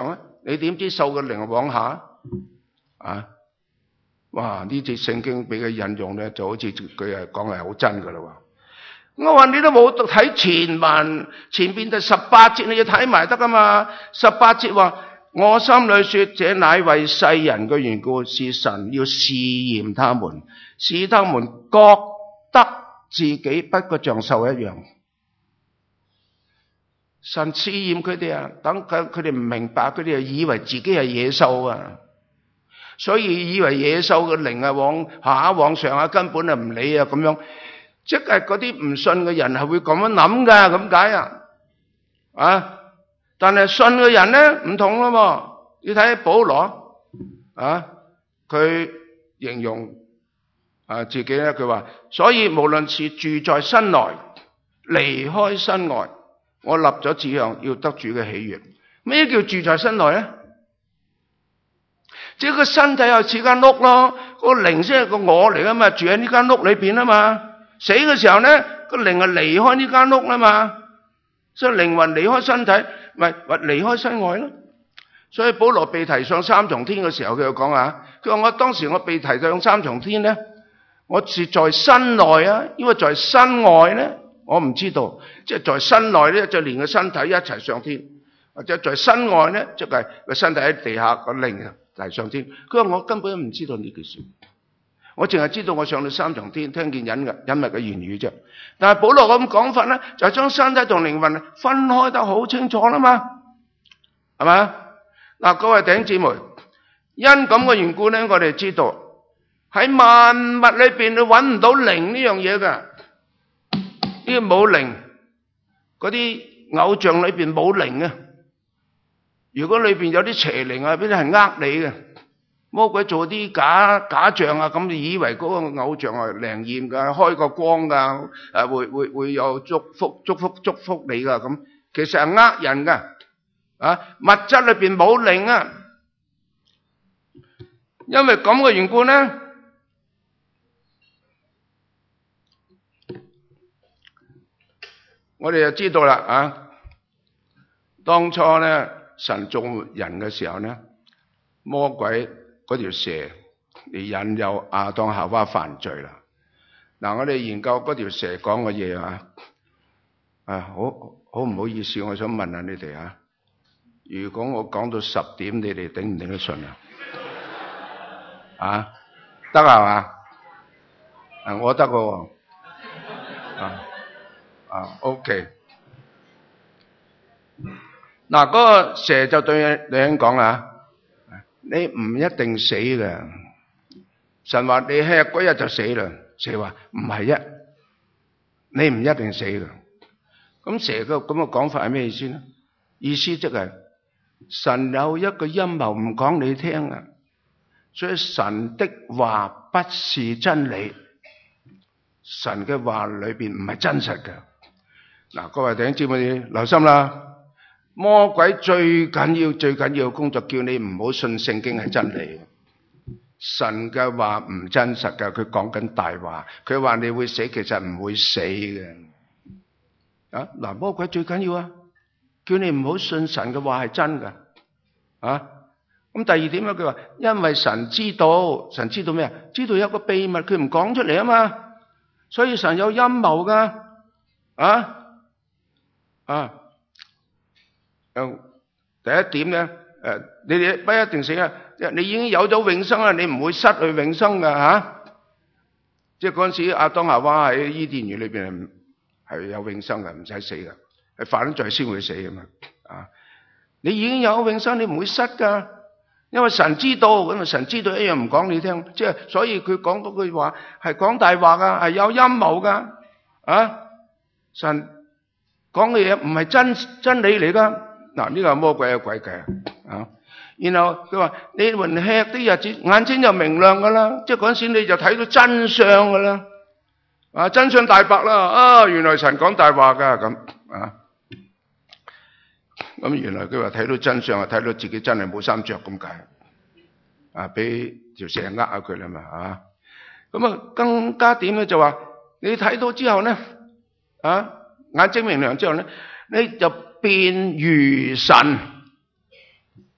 你點知獸嘅靈往下啊？哇！呢節聖經俾佢引用咧，就好似佢係講係好真噶啦喎。我話你都冇睇前文，前邊第18節你要睇埋得噶嘛？18節話我心裏說，這乃為世人嘅緣故，是神要試驗他們，使他們覺得自己不過像獸一樣。神試驗佢哋啊，等佢哋唔明白，佢哋就以為自己係野獸啊，所以以為野獸嘅靈啊往下往上啊，根本就唔理啊咁樣。即係嗰啲唔信嘅人係會咁樣諗噶，咁解啊？但係信嘅人咧唔同咯，你睇保羅啊，佢形容自己咧，佢話所以無論是住在身內，離開身外，我立咗志向要得主嘅喜悅。咩叫住在身內咧？即係個身體又似間屋咯，個靈先係個我嚟噶嘛，住喺呢間屋裏邊啊嘛。死嘅時候咧，個靈係離開呢間屋啦嘛，所以靈魂離開身體，咪離開身外咯。所以保羅被提上三重天嘅時候，佢就講啊，佢話我當時我被提上三重天咧，我是在身內啊，因為在身外咧，我唔知道，即係在身內咧就連個身體一齊上天，或者在身外咧即係個身體喺地下，個靈提上天。佢話我根本都唔知道呢件事。我淨係知道我上到三重天，聽見隱密嘅言語啫。但係保羅咁講法咧，就係將身體同靈魂分開得好清楚啦嘛，係嘛？嗱，各位弟兄姊妹，因咁嘅緣故咧，我哋知道喺萬物裏邊你揾唔到靈呢樣嘢㗎，呢個冇靈，嗰啲偶像裏邊冇靈啊。如果裏邊有啲邪靈啊，邊啲係呃你嘅？魔鬼做啲假象啊，咁你以為嗰個偶像係靈驗噶，開個光噶，會有祝福你噶，咁其實係呃人噶，物質裏邊冇靈啊，因為咁嘅緣故咧，我哋就知道啦啊，當初咧神造人嘅時候咧，魔鬼嗰條蛇嚟引誘亞當夏娃犯罪啦。嗱，我哋研究嗰條蛇講嘅嘢好唔好意思，我想問下你哋啊，如果我講到10點，你哋頂唔頂得順啊？得係嘛？我得喎。OK。嗱，嗰個蛇就對你講啦。你唔一定死嘅，神話你吃嗰日就死啦。蛇話唔係你唔一定死嘅。咁蛇嘅咁嘅講法係咩意思呢？意思即係神有一個陰謀唔講你聽啊，所以神的話不是真理，神嘅話裏邊唔係真實嘅。嗱，各位弟兄姊妹留心啦。魔鬼最緊要嘅工作，叫你唔好信聖經係真理。神嘅話唔真實㗎，佢講緊大話。佢話你會死，其實唔會死嘅。嗱，魔鬼最緊要叫你唔好信神嘅話係真㗎。咁第二點咧，佢話因為神知道咩啊？知道有個秘密，佢唔講出嚟啊嘛。所以神有陰謀㗎。第一點咧，你哋不一定死啊！你已經有咗永生啦，你唔會失去永生噶即係嗰陣時，亞當夏娃喺伊甸園裏邊係有永生嘅，唔使死噶，係犯咗罪先會死噶嘛。你已經有永生，你唔會失噶，因為神知道，咁啊神知道一樣唔講你聽，即係所以佢講嗰句話係講大話噶，係有陰謀噶。神講嘅嘢唔係真理嚟噶。嗱，呢個係魔鬼嘅詭計然後佢話你們吃啲日子，眼睛就明亮噶啦，即係嗰陣時你就睇到真相噶啦。真相大白啦。原來神講大話噶咁咁原來佢話睇到真相啊，睇到自己真係冇衫着咁解。俾條蛇呃下佢啦嘛。咁更加點咧就話你睇到之後咧眼睛明亮之後咧，你就變如神。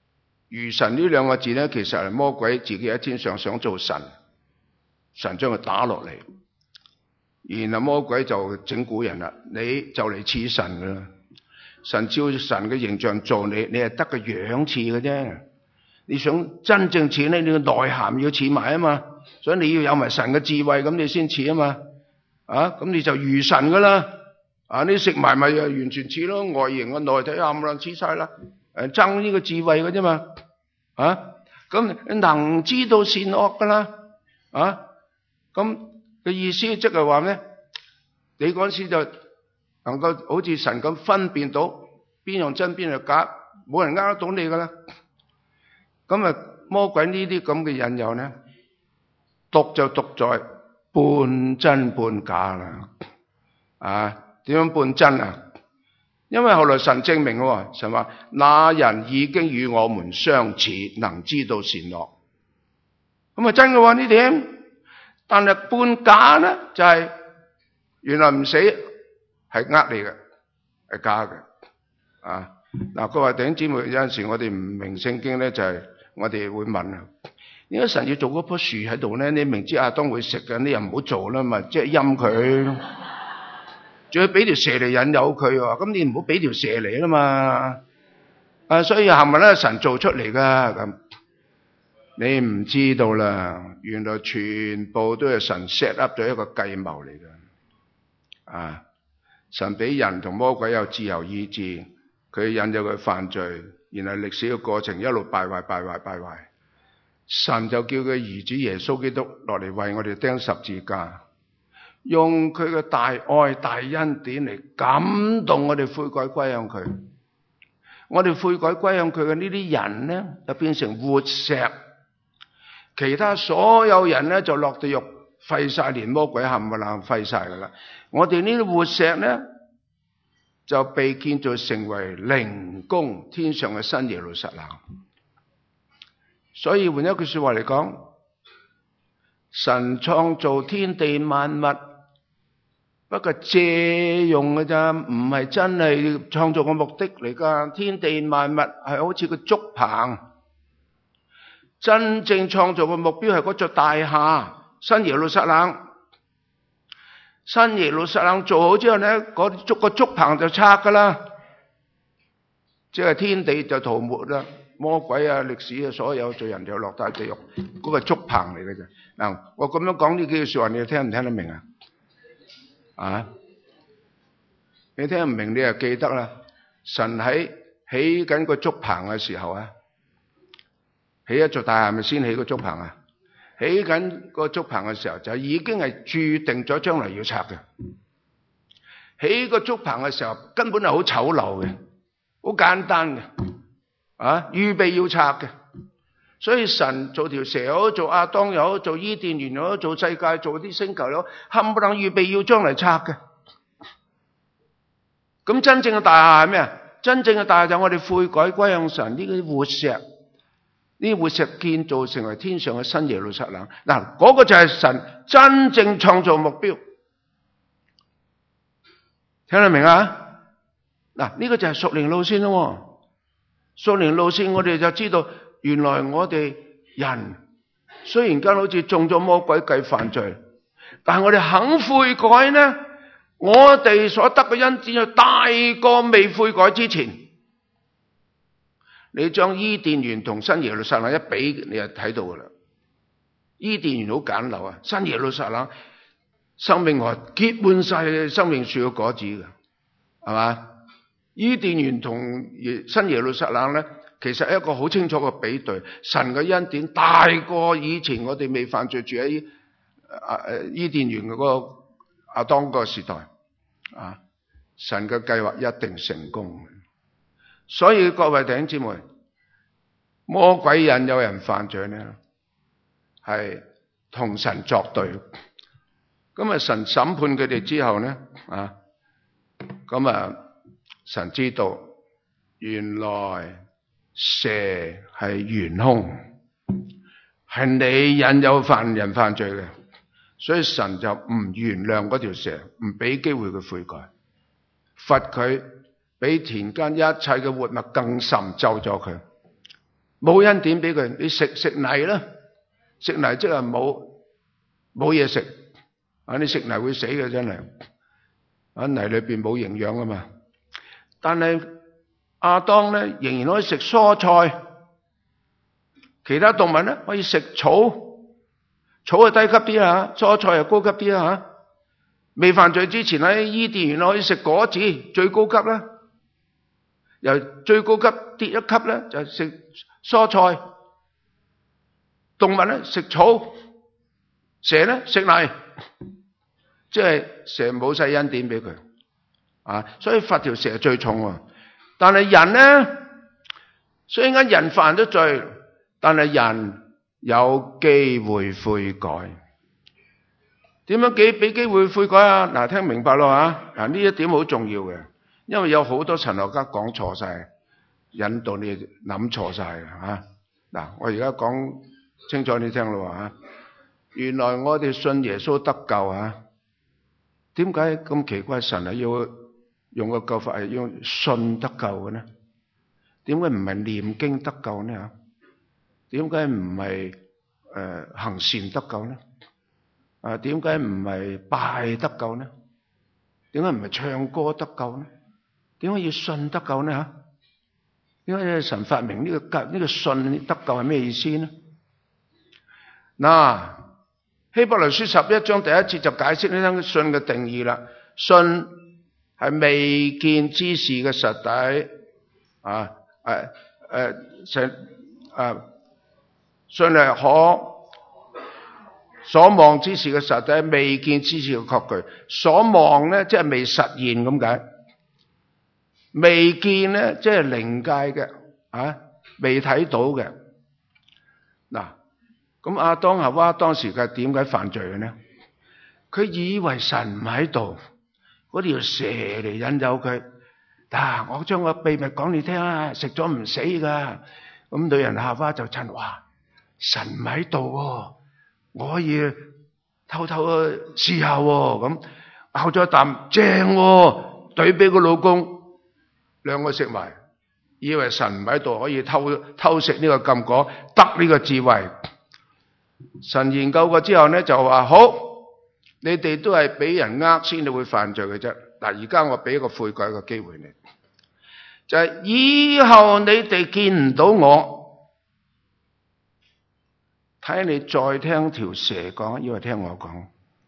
愚神呢兩個字咧，其實係魔鬼自己喺天上想做神，神將佢打落嚟，然後魔鬼就整蠱人啦，你就嚟似神噶啦，神照神嘅形象做你，你係得個樣似嘅啫。你想真正似咧，你個內涵要似埋啊嘛，所以你要有埋神嘅智慧，咁你先似啊嘛。咁你就如神噶啦。你食埋咪完全似咯，外形個內體冚唪唥似晒啦。爭呢個智慧嘅啫嘛。咁你能知道善惡噶啦。咁嘅意思即係話咧，你嗰陣時就能夠好似神咁分辨到邊樣真邊樣假，冇人呃得到你噶啦。咁魔鬼呢啲咁嘅引誘咧，毒就毒在半真半假啦。點樣半真啊？因為後來神證明喎，神話那人已經與我們相似，能知道善惡。咁真嘅喎呢點，但係半假咧就係原來唔死係呃你嘅，係假嘅。各位弟兄姊妹，有陣時我哋唔明聖經咧，就係我哋會問啊，點解神要做嗰棵樹喺度咧？你明知亞當會食嘅，你又唔好做啦嘛，即係陰佢。仲要俾條蛇嚟引誘佢喎，咁你唔好俾條蛇嚟啦嘛。所以係咪咧神做出嚟噶？咁你唔知道啦，原來全部都係神 set up 咗一個計謀嚟嘅。神俾人同魔鬼有自由意志，佢引誘佢犯罪，然後歷史嘅過程一路敗壞，神就叫佢兒子耶穌基督落嚟為我哋釘十字架。用佢嘅大愛大恩典嚟感動我哋悔改歸向佢，我哋悔改歸向佢嘅呢啲人咧，就變成活石，其他所有人咧就落地獄廢晒，連魔鬼冚唪唥廢晒噶啦。我哋呢啲活石咧就被建造成為靈宮，天上嘅新耶路撒冷。所以換一句說話嚟講，神創造天地萬物，不過借用嘅咋，唔係真係創造嘅目的嚟噶。天地萬物係好似個竹棚，真正創造嘅目標係嗰座大廈新耶路撒冷。新耶路撒冷做好之後咧，個竹棚就拆噶啦，即係天地就塗抹啦，魔鬼啊、歷史啊，所有罪人就落大地獄，嗰個竹棚嚟嘅啫。嗱，我咁樣講呢幾句說話，你聽唔聽得明啊？你聽唔明，你就記得啦。神喺起緊個竹棚嘅時候起一座大廈咪先起個竹棚啊？起緊個竹棚嘅時候就已經係注定咗將來要拆嘅。起個竹棚嘅時候根本係好醜陋嘅，好簡單嘅，預備要拆嘅。所以神做條蛇又好，做亞當又好，做伊甸園又好，做世界，做啲星球又好，冚唪唥預備要將嚟拆嘅。咁真正嘅大廈係咩啊？真正嘅大廈就係我哋悔改歸向神呢啲活石，呢啲活石建造成為天上嘅新耶路撒冷。嗱，嗰個就係神真正創造目標。聽得明啊？嗱，呢個就係屬靈路線咯。屬靈路線我哋就知道，原來我哋人雖然間好似中咗魔鬼計犯罪，但係我哋肯悔改呢，我哋所得嘅恩典係大過未悔改之前。你將伊甸園同新耶路撒冷一比，你就睇到噶啦。伊甸園好簡陋啊，新耶路撒冷生命樹結滿晒生命樹嘅果子嘅，係嘛？伊甸園同新耶路撒冷咧，其實係一個好清楚嘅比對。神嘅恩典大過以前我哋未犯罪住喺伊甸園嘅嗰個亞當個時代。神嘅計劃一定成功。所以各位弟兄姊妹，魔鬼引誘人犯罪呢，係同神作對。咁神審判佢哋之後呢，神知道原來蛇係元兇，係你引誘犯人犯罪嘅，所以神就唔原諒嗰條蛇，唔俾機會佢悔改，罰佢比田間一切嘅活物更甚，咒咗佢。 冇恩典俾佢，你食泥啦，食泥即係冇嘢食，你食泥會死嘅真係，泥裏邊冇營養啊嘛。但係亞當咧仍然可以食蔬菜，其他動物咧可以食草，草係低級啲啊，蔬菜係高級啲啊。未犯罪之前喺伊甸園可以食果子，最高級啦。由最高級跌一級咧，就食蔬菜；動物咧食草，蛇咧食泥，即係蛇冇晒恩典俾佢所以罰條蛇最重喎。但係人咧，雖然人犯咗罪，但係人有機會悔改。點樣俾機會悔改啊？嗱，聽明白咯呢一點好重要嘅，因為有好多神學家講錯晒，引導你諗錯晒嘅嗱，我而家講清楚你聽咯原來我哋信耶穌得救點解咁奇怪？神係要用個救法係要信得救嘅呢？點解唔係念經得救呢？點解唔係行善得救呢？點解唔係拜得救呢？點解唔係唱歌得救呢？點解要信得救呢？點解神發明呢個信得救係咩意思呢？嗱，希伯來書11章第1節就解釋呢信嘅定義啦。信係未見之事嘅實底信係可所望之事嘅實底，未見之事嘅確據。所望咧，即係未實現咁解；未見咧，即係靈界嘅未睇到嘅。嗱，咁亞當夏娃當時佢點解犯罪嘅呢？佢以為神唔喺度，嗰條蛇嚟引誘佢。我將個秘密講你聽啊，食咗唔死噶。咁女人夏娃就趁話神唔喺度，我可以偷偷試下咁咬咗一啖，正懟俾個老公，兩個食埋，以為神唔喺度可以偷食呢個禁果，得呢個智慧。神研究過之後呢，就話好，你哋都係俾人先至會犯罪嘅啫。嗱，而家我俾一個悔改嘅機會你，就係以後你哋見唔到我。睇你再聽條蛇講，因為聽我講。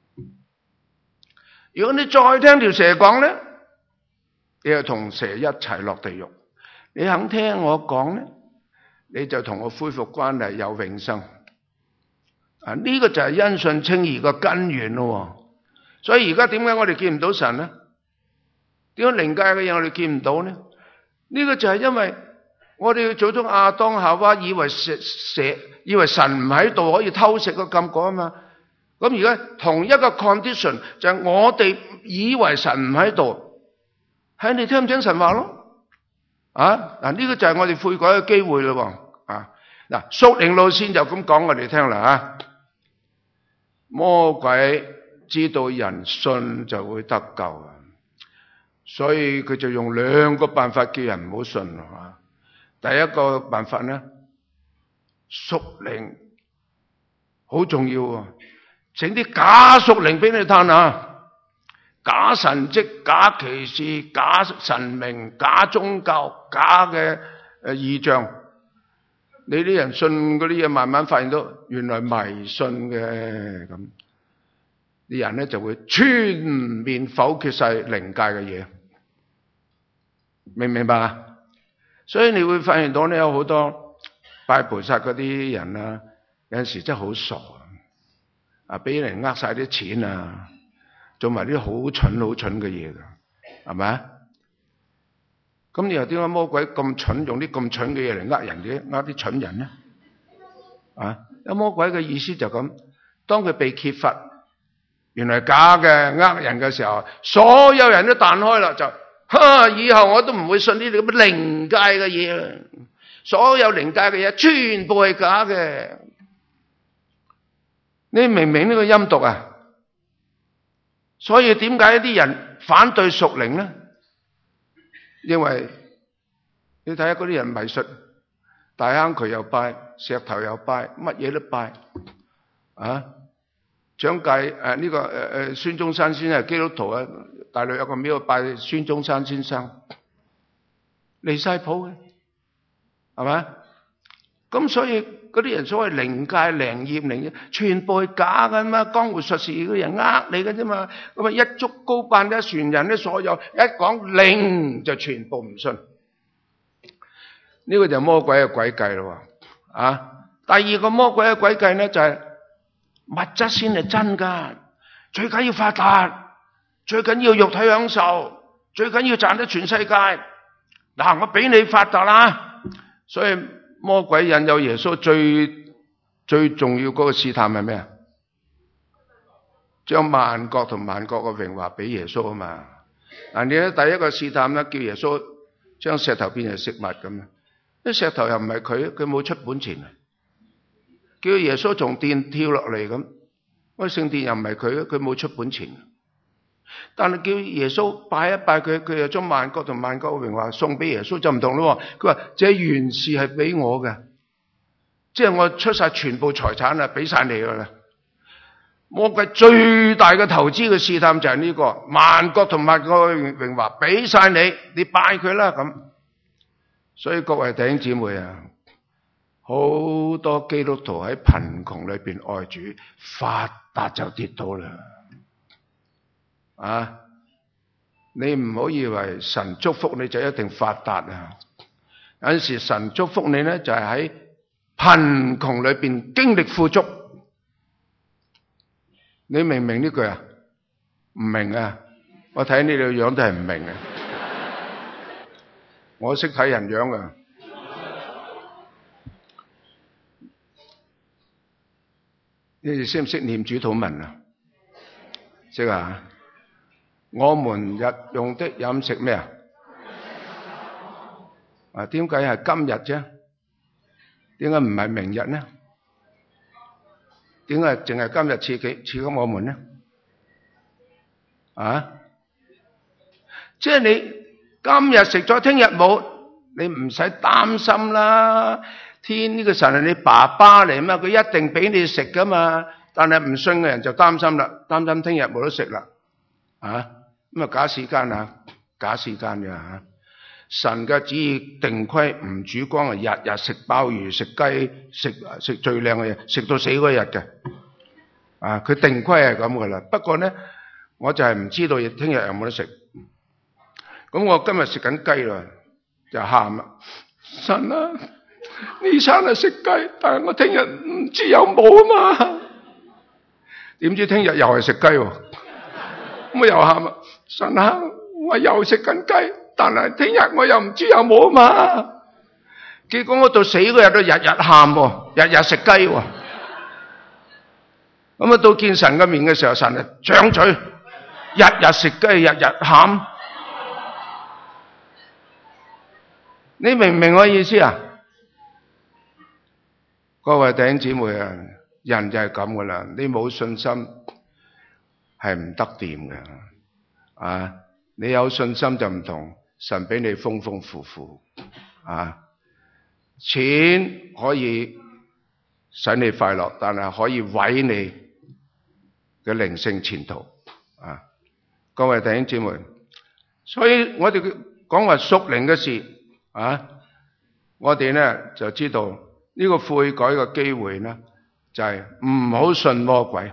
如果你再聽條蛇講咧，你就同蛇一齊落地獄。你肯聽我講咧，你就同我恢復關係，有永生。呢個就係因信稱義嘅根源咯。所以而家點解我哋見唔到神咧？點解靈界嘅嘢我哋見唔到咧？呢個就係因為我哋祖宗亞當夏娃以為神唔喺度可以偷食個禁果啊嘛。咁而家同一個 condition 就係我哋以為神唔喺度，喺你聽唔聽神話咯？呢個就係我哋悔改嘅機會咯。嗱，屬靈路線就咁講我哋聽啦。魔鬼知道人信就會得救，所以佢就用兩個辦法叫人唔好信。第一個辦法呢，屬靈好重要，整啲假屬靈俾你嘆下，假神蹟、假奇事、假神明、假宗教、假嘅異象，你啲人信嗰啲嘢，慢慢發現到原來迷信嘅，咁啲人咧就會全面否決晒靈界嘅嘢，明唔明白啊？所以你會發現到咧，有好多拜菩薩嗰啲人啊，有陣時真係好傻俾人呃晒啲錢啊，做埋啲好蠢嘅嘢噶，係咪啊？咁你又點解魔鬼咁蠢，用啲咁蠢嘅嘢嚟呃人嘅，呃啲蠢人呢？有魔鬼嘅意思就咁，當佢被揭發原來假嘅呃人嘅時候，所有人都彈開啦，就以後我都唔會信呢啲咁靈界嘅嘢啦，所有靈界嘅嘢全部係假嘅。你明唔明呢個陰毒啊？所以點解啲人反對屬靈呢？因為你睇下嗰啲人迷信， 大坑渠又拜，石頭又拜，乜嘢都拜。蔣介呢個孫中山先生係基督徒啊，大陸有個廟拜孫中山先生，離晒譜嘅，係咪？咁所以嗰啲人所謂靈界、靈驗，全部係假嘅嘛，江湖術士嗰啲人呃你嘅啫嘛。咁啊一竹篙扮一船人咧，所有一講靈就全部唔信。呢個就魔鬼嘅詭計咯。第二個魔鬼嘅詭計咧就係物質先係真噶，最緊要發達，最緊要肉體享受，最緊要賺得全世界。嗱，我俾你發達啦，所以魔鬼引誘耶穌最重要嗰個試探係咩啊？將萬國同萬國嘅榮華俾耶穌啊嘛。嗱，你睇第一個試探咧，叫耶穌將石頭變成食物咁。啲石頭又唔係佢冇出本錢，叫耶穌從殿跳落嚟咁。聖殿又唔係佢冇出本錢。但係叫耶穌拜一拜佢，佢又將萬國同萬國嘅榮華送俾耶穌，就唔同咯。佢話這原是係俾我嘅，即係我出晒全部財產啦，俾晒你噶啦。魔鬼最大嘅投資嘅試探就係呢個萬國同萬國嘅榮華俾晒你，你拜佢啦咁。所以各位弟兄姊妹啊，好多基督徒喺貧窮裏邊愛主，發達就跌到啦。你唔好以為神祝福你就一定發達啊！有陣時神祝福你咧，就係喺貧窮裏邊經歷富足。你明唔明呢句啊？唔明啊？我睇你哋樣都係唔明啊！我識睇人樣啊！你哋識唔識念主禱文啊？識啊！我們日用的飲食咩啊？點解係今日啫？點解唔係明日呢？點解淨係今日賜給我們呢？即係你今日食咗，聽日冇，你唔使擔心啦。天呢個神係你爸爸嚟嘛，佢一定俾你食噶嘛。但係唔信嘅人就擔心啦，擔心聽日冇得食啦。咁假時間假時間嘅。神嘅旨意定規唔主光，日日食鮑魚、食雞、食最靚嘅嘢，食到死嗰日嘅。佢定規係咁噶啦。不過咧，我就係唔知道聽日有冇得食。咁我今日食緊雞啦，就喊啦。神啊，呢餐係食雞，但係我聽日唔知有冇啊嘛。點知聽日又係食雞喎，咁我又喊啦。神啊，我又食緊雞，但係聽日我又唔知有冇啊嘛。結果我到死嗰日都日日喊喎，日日食雞喎。咁到見神嘅面嘅時候，神啊掌嘴，日日食雞，日日喊。你明唔明我意思啊？各位弟兄姊妹啊，人就係咁噶啦，你冇信心係唔得掂嘅。你有信心就唔同，神俾你豐豐富富。錢可以使你快樂，但係可以毀你嘅靈性前途。各位弟兄姊妹，所以我哋講話屬靈嘅事，我哋咧就知道呢個悔改嘅機會咧，就係唔好信魔鬼。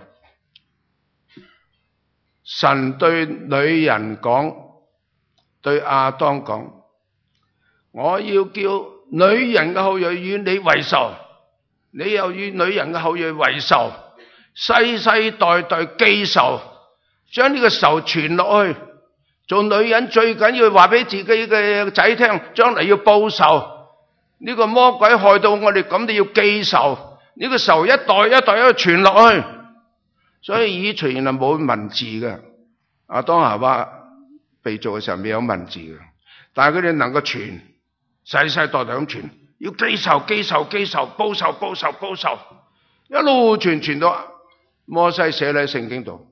神對女人講，對亞當講，我要叫女人嘅後裔與你為仇，你又與女人嘅後裔為仇，世世代代記仇，將呢個仇傳落去。做女人最緊要話俾自己嘅仔聽，將來要報仇。呢個魔鬼害到我哋咁，你要記仇。呢個仇一代一代一傳落去。所以以前係冇文字嘅，亞當夏娃被造嘅時候未有文字嘅，但係佢哋能夠傳，世世代代咁傳，要記仇記仇記仇，報仇報仇報仇，一路傳到摩西寫喺聖經度。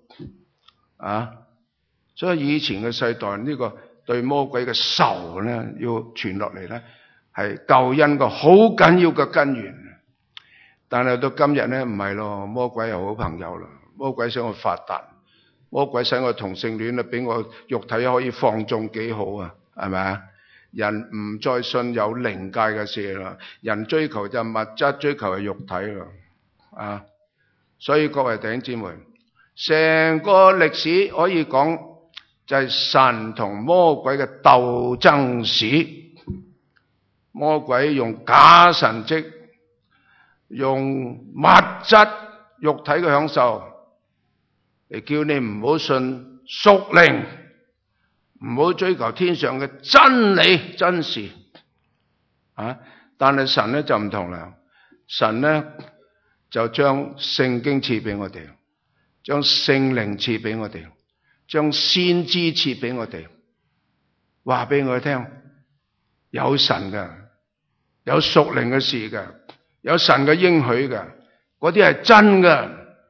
所以以前嘅世代呢個對魔鬼嘅仇咧，要傳落嚟咧， 係救恩個好緊要嘅根源。但係到今日咧唔係咯，魔鬼係好朋友啦，魔鬼想我發達，魔鬼使我同性戀啊，俾我肉體可以放縱幾好啊，係咪啊？人唔再信有靈界嘅事啦，人追求就物質，追求係肉體啦，啊！所以各位弟兄姊妹，成個歷史可以講就係神同魔鬼嘅鬥爭史。魔鬼用假神蹟，用物質肉體嘅享受嚟叫你唔好信屬靈，唔好追求天上嘅真理真事啊！但係神咧就唔同啦，神咧就將聖經賜俾我哋，將聖靈賜俾我哋，將先知賜俾我哋，話俾我哋聽，有神嘅，有屬靈嘅事嘅，有神嘅應許嘅，嗰啲係真嘅。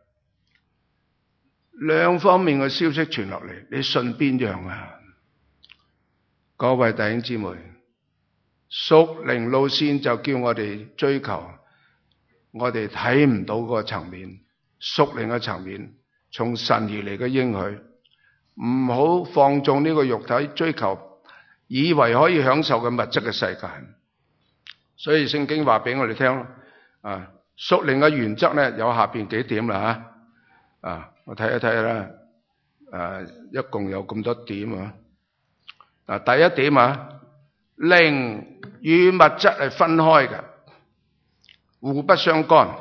兩方面嘅消息傳落嚟，你信邊樣啊？各位弟兄姊妹，屬靈路線就叫我哋追求我哋睇唔到嗰個層面，屬靈嘅層面，從神而嚟嘅應許，唔好放縱呢個肉體追求，以為可以享受嘅物質嘅世界。所以聖經話俾我哋聽啊，屬靈嘅原則咧有下邊幾點啦吓，啊，我睇一睇啦，一共有咁多點啊。嗱，第一點啊，靈與物質係分開嘅，互不相干。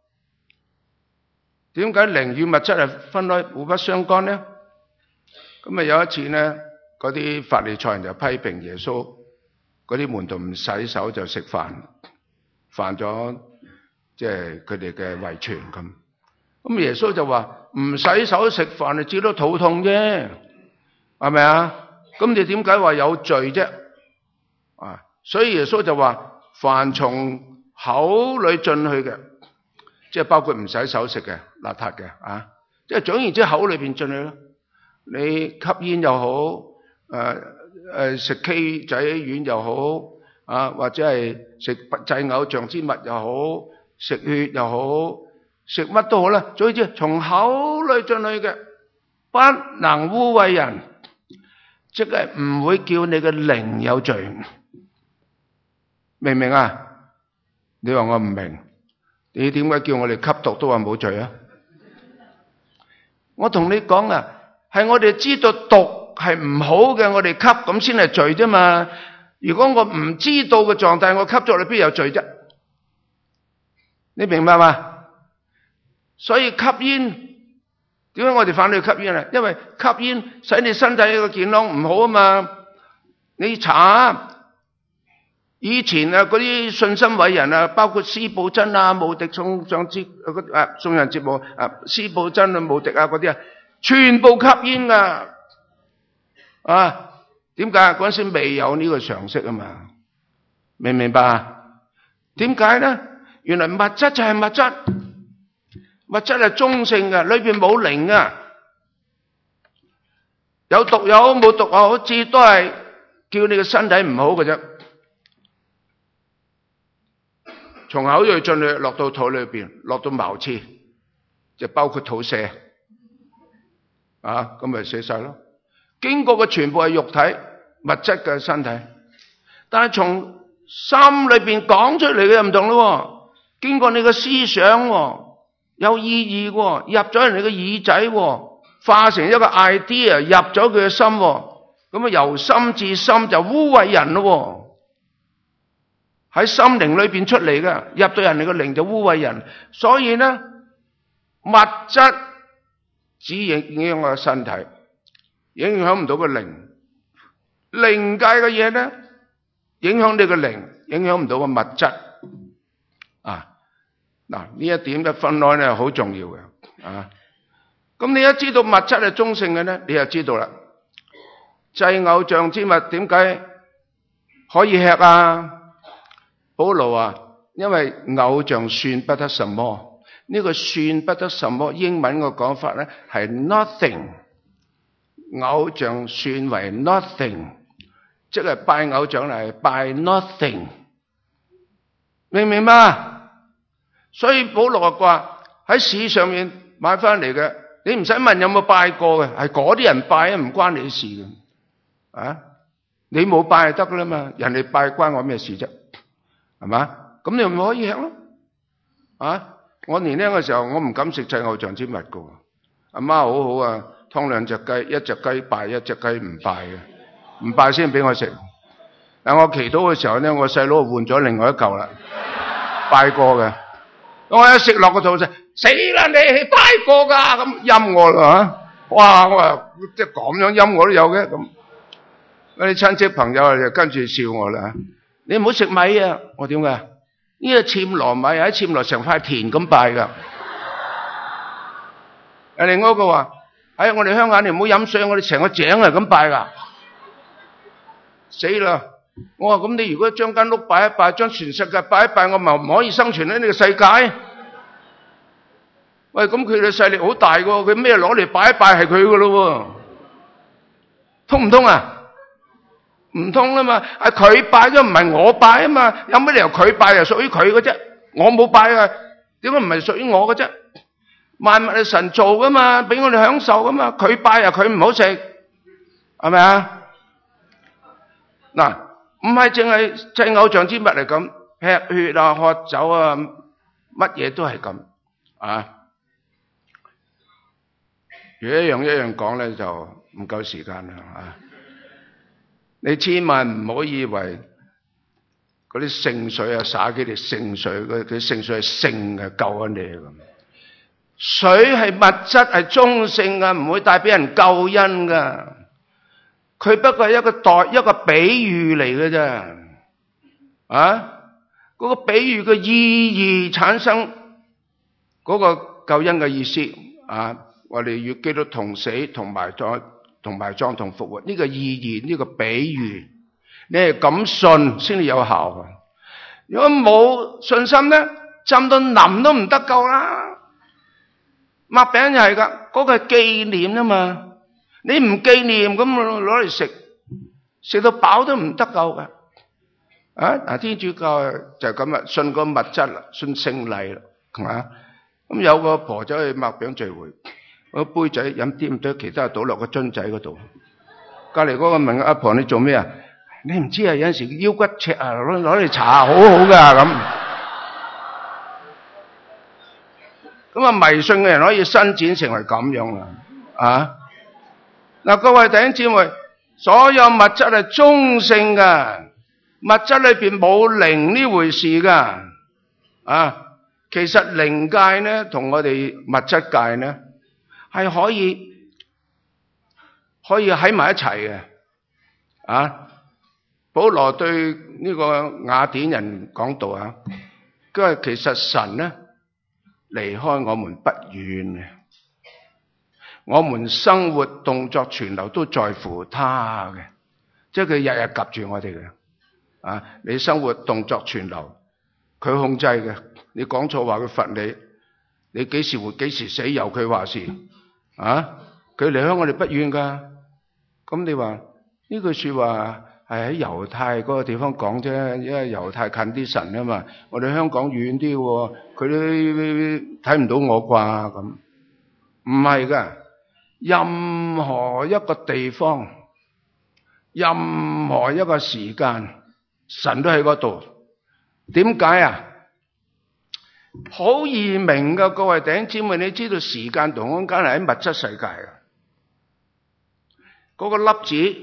點解靈與物質係分開互不相干呢？咁啊有一次呢，嗰啲法利賽人就批評耶穌，嗰啲門徒唔洗手就食飯，犯咗即係佢哋嘅遺傳咁。咁耶穌就話唔洗手食飯，你只都肚痛啫，係咪啊？咁你點解話有罪啫？啊，所以耶穌就話凡從口裏進去嘅，即係包括唔洗手食嘅、邋遢嘅啊，即係總言之口裏邊進去咯。你吸煙又好，食 K 仔丸又好，啊或者係食祭偶像之物又好，食血又好，食乜都好啦。總之從口裏進去嘅，不能污穢人，即係唔會叫你嘅靈有罪。明唔明啊？你話我唔明，你點解叫我哋吸毒都話冇罪啊？我同你講啊，係我哋知道毒係唔好嘅，我哋吸咁先係罪啫嘛。如果我唔知道嘅狀態，我吸咗，你邊有罪啫？你明白嘛？所以吸煙，點解我哋反對吸煙啊？因為吸煙使你身體個健康唔好啊嘛。你查以前啊嗰啲信心偉人啊，包括司布真啊、慕迪送人節目啊、司布真啊、慕迪啊嗰啲啊，全部吸煙噶。啊，點解？嗰陣時未有呢個常識啊嘛，明唔明白啊？點解咧？原來物質就係物質，物質係中性嘅，裏邊冇靈啊，有毒又好，冇毒又好，至多係叫你個身體唔好嘅啫。從口裏進去，落到肚裏邊，落到茅廁，就包括肚瀉，啊，咁咪死晒咯。經過嘅全部係肉體物質嘅身體，但係從心裏邊講出嚟嘅又唔同咯。經過你嘅思想，有意義，入咗人哋嘅耳仔，化成一個 idea 入咗佢嘅心，咁啊由心至心就污穢人咯。喺心靈裏邊出嚟嘅，入到人哋嘅靈就污穢人。所以呢，物質只影響我嘅身體，影響唔到個靈。靈界嘅嘢呢，影響你嘅靈，影響唔到個物質。啊，嗱呢一點嘅分開咧好重要嘅。啊，咁你一知道物質係中性嘅呢，你就知道啦。祭偶像之物點解可以吃啊？保羅話，因為偶像算不得什麼，呢個算不得什麼英文嘅講法咧係 nothing， 偶像算為 nothing， 即係拜偶像係拜 nothing， 明唔明白？所以保羅話喺市上面買翻嚟嘅，你唔使問有冇拜過嘅，係嗰啲人拜啊，唔關你事嘅。啊，你冇拜就得噶啦嘛，人哋拜關我咩事啫？係嘛？咁你咪可以吃咯。啊，我年輕嘅時候，我唔敢食祭偶像之物噶。阿媽好好啊，劏兩隻雞，一隻雞拜，一隻雞唔拜嘅，唔拜先俾我食。但我祈禱嘅時候咧，我細佬換咗另外一嚿啦，拜過嘅。我一食落個肚就死啦！你係拜過噶，咁陰我啦嚇！哇！我話即係咁樣陰我都有嘅咁。嗰啲親戚朋友就跟住笑我啦。你唔好食米啊！我點解？呢個暹羅米喺暹羅成塊田咁拜噶。另外一個話：哎，我哋鄉下你唔好飲水，我哋成個井係咁拜噶。死啦！我話咁你如果將間屋拜一拜，將全世界拜一拜，我咪唔可以生存喺呢個世界？喂，咁佢嘅勢力好大噶，佢咩攞嚟拜一拜係佢噶咯？通唔通啊？唔通啦嘛，係佢拜咗唔係我拜啊嘛，有乜理由佢拜又屬於佢嘅啫？我冇拜啊，點解唔係屬於我嘅啫？萬物係神做噶嘛，俾我哋享受噶嘛，佢拜啊佢唔好食，係咪啊？嗱，唔係淨係祭偶像之物嚟咁，吃血啊、喝酒啊，乜嘢都係咁啊。如果一樣一樣講咧，就唔夠時間啦啊！你千萬唔好以為嗰啲聖水啊，灑幾滴聖水，嗰啲聖水係聖嘅，救緊你咁。水係物質，係中性嘅，唔會帶俾人救恩噶。佢不過係一個比喻嚟嘅啫。啊，嗰個比喻嘅意義產生嗰個救恩嘅意思啊！我哋與基督同死、同埋葬、同復活，呢個意義，呢個比喻，你係咁信先至有效。如果冇信心咧，浸到腍都唔得救啦。擘餅又係噶，嗰個係紀念啊嘛。你唔紀念咁攞嚟食，食到飽都唔得救嘅。啊，嗱，天主教就係咁啦，信個物質啦，信聖禮啦，係嘛？咁有個婆走去擘餅聚會。個杯仔飲啲唔得，其他倒落個樽仔嗰度。隔籬嗰個問阿婆：你做咩啊？你唔知啊？有陣時腰骨赤啊，攞嚟搽好好噶咁。咁啊，迷信嘅人可以伸展成為咁樣啦。啊，嗱，各位弟兄姊妹，所有物質係中性噶，物質裏邊冇靈呢回事噶。啊，其實靈界咧同我哋物質界咧，係可以喺埋一齊嘅。啊，保羅對呢個雅典人講道啊，佢話其實神咧離開我們不遠嘅，我們生活動作存留都在乎他嘅，即係佢日日夾住我哋嘅。啊，你生活動作存留，佢控制嘅。你講錯話佢罰你，你幾時活幾時死由佢話事。啊！佢離開我哋不遠噶，咁你話呢句說話係喺猶太嗰個地方講啫，因為猶太近啲神啊嘛，我哋香港遠啲喎，佢都睇唔到我啩咁。唔係噶，任何一個地方，任何一個時間，神都喺嗰度。點解啊？好易明噶，各位弟兄姊妹，你知道時間同空間係喺物質世界嘅。嗰個粒子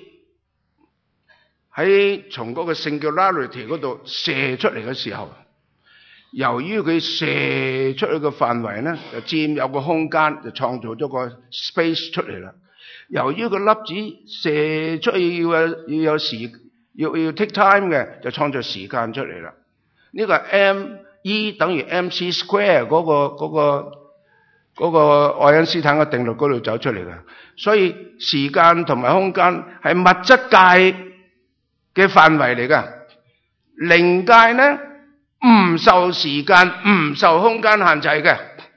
喺從嗰個 singularity 嗰度射出嚟嘅時候，由於佢射出去嘅範圍咧，就佔有個空間，就創造咗個 space 出嚟啦。由於個粒子射出去要 take time 嘅，就創造時間出嚟啦。呢個係E 等於 MC square 嗰個愛因斯坦嘅定律嗰度走出嚟嘅，所以時間同埋空間係物質界嘅範圍嚟噶。靈界呢唔受時間唔受空間限制嘅，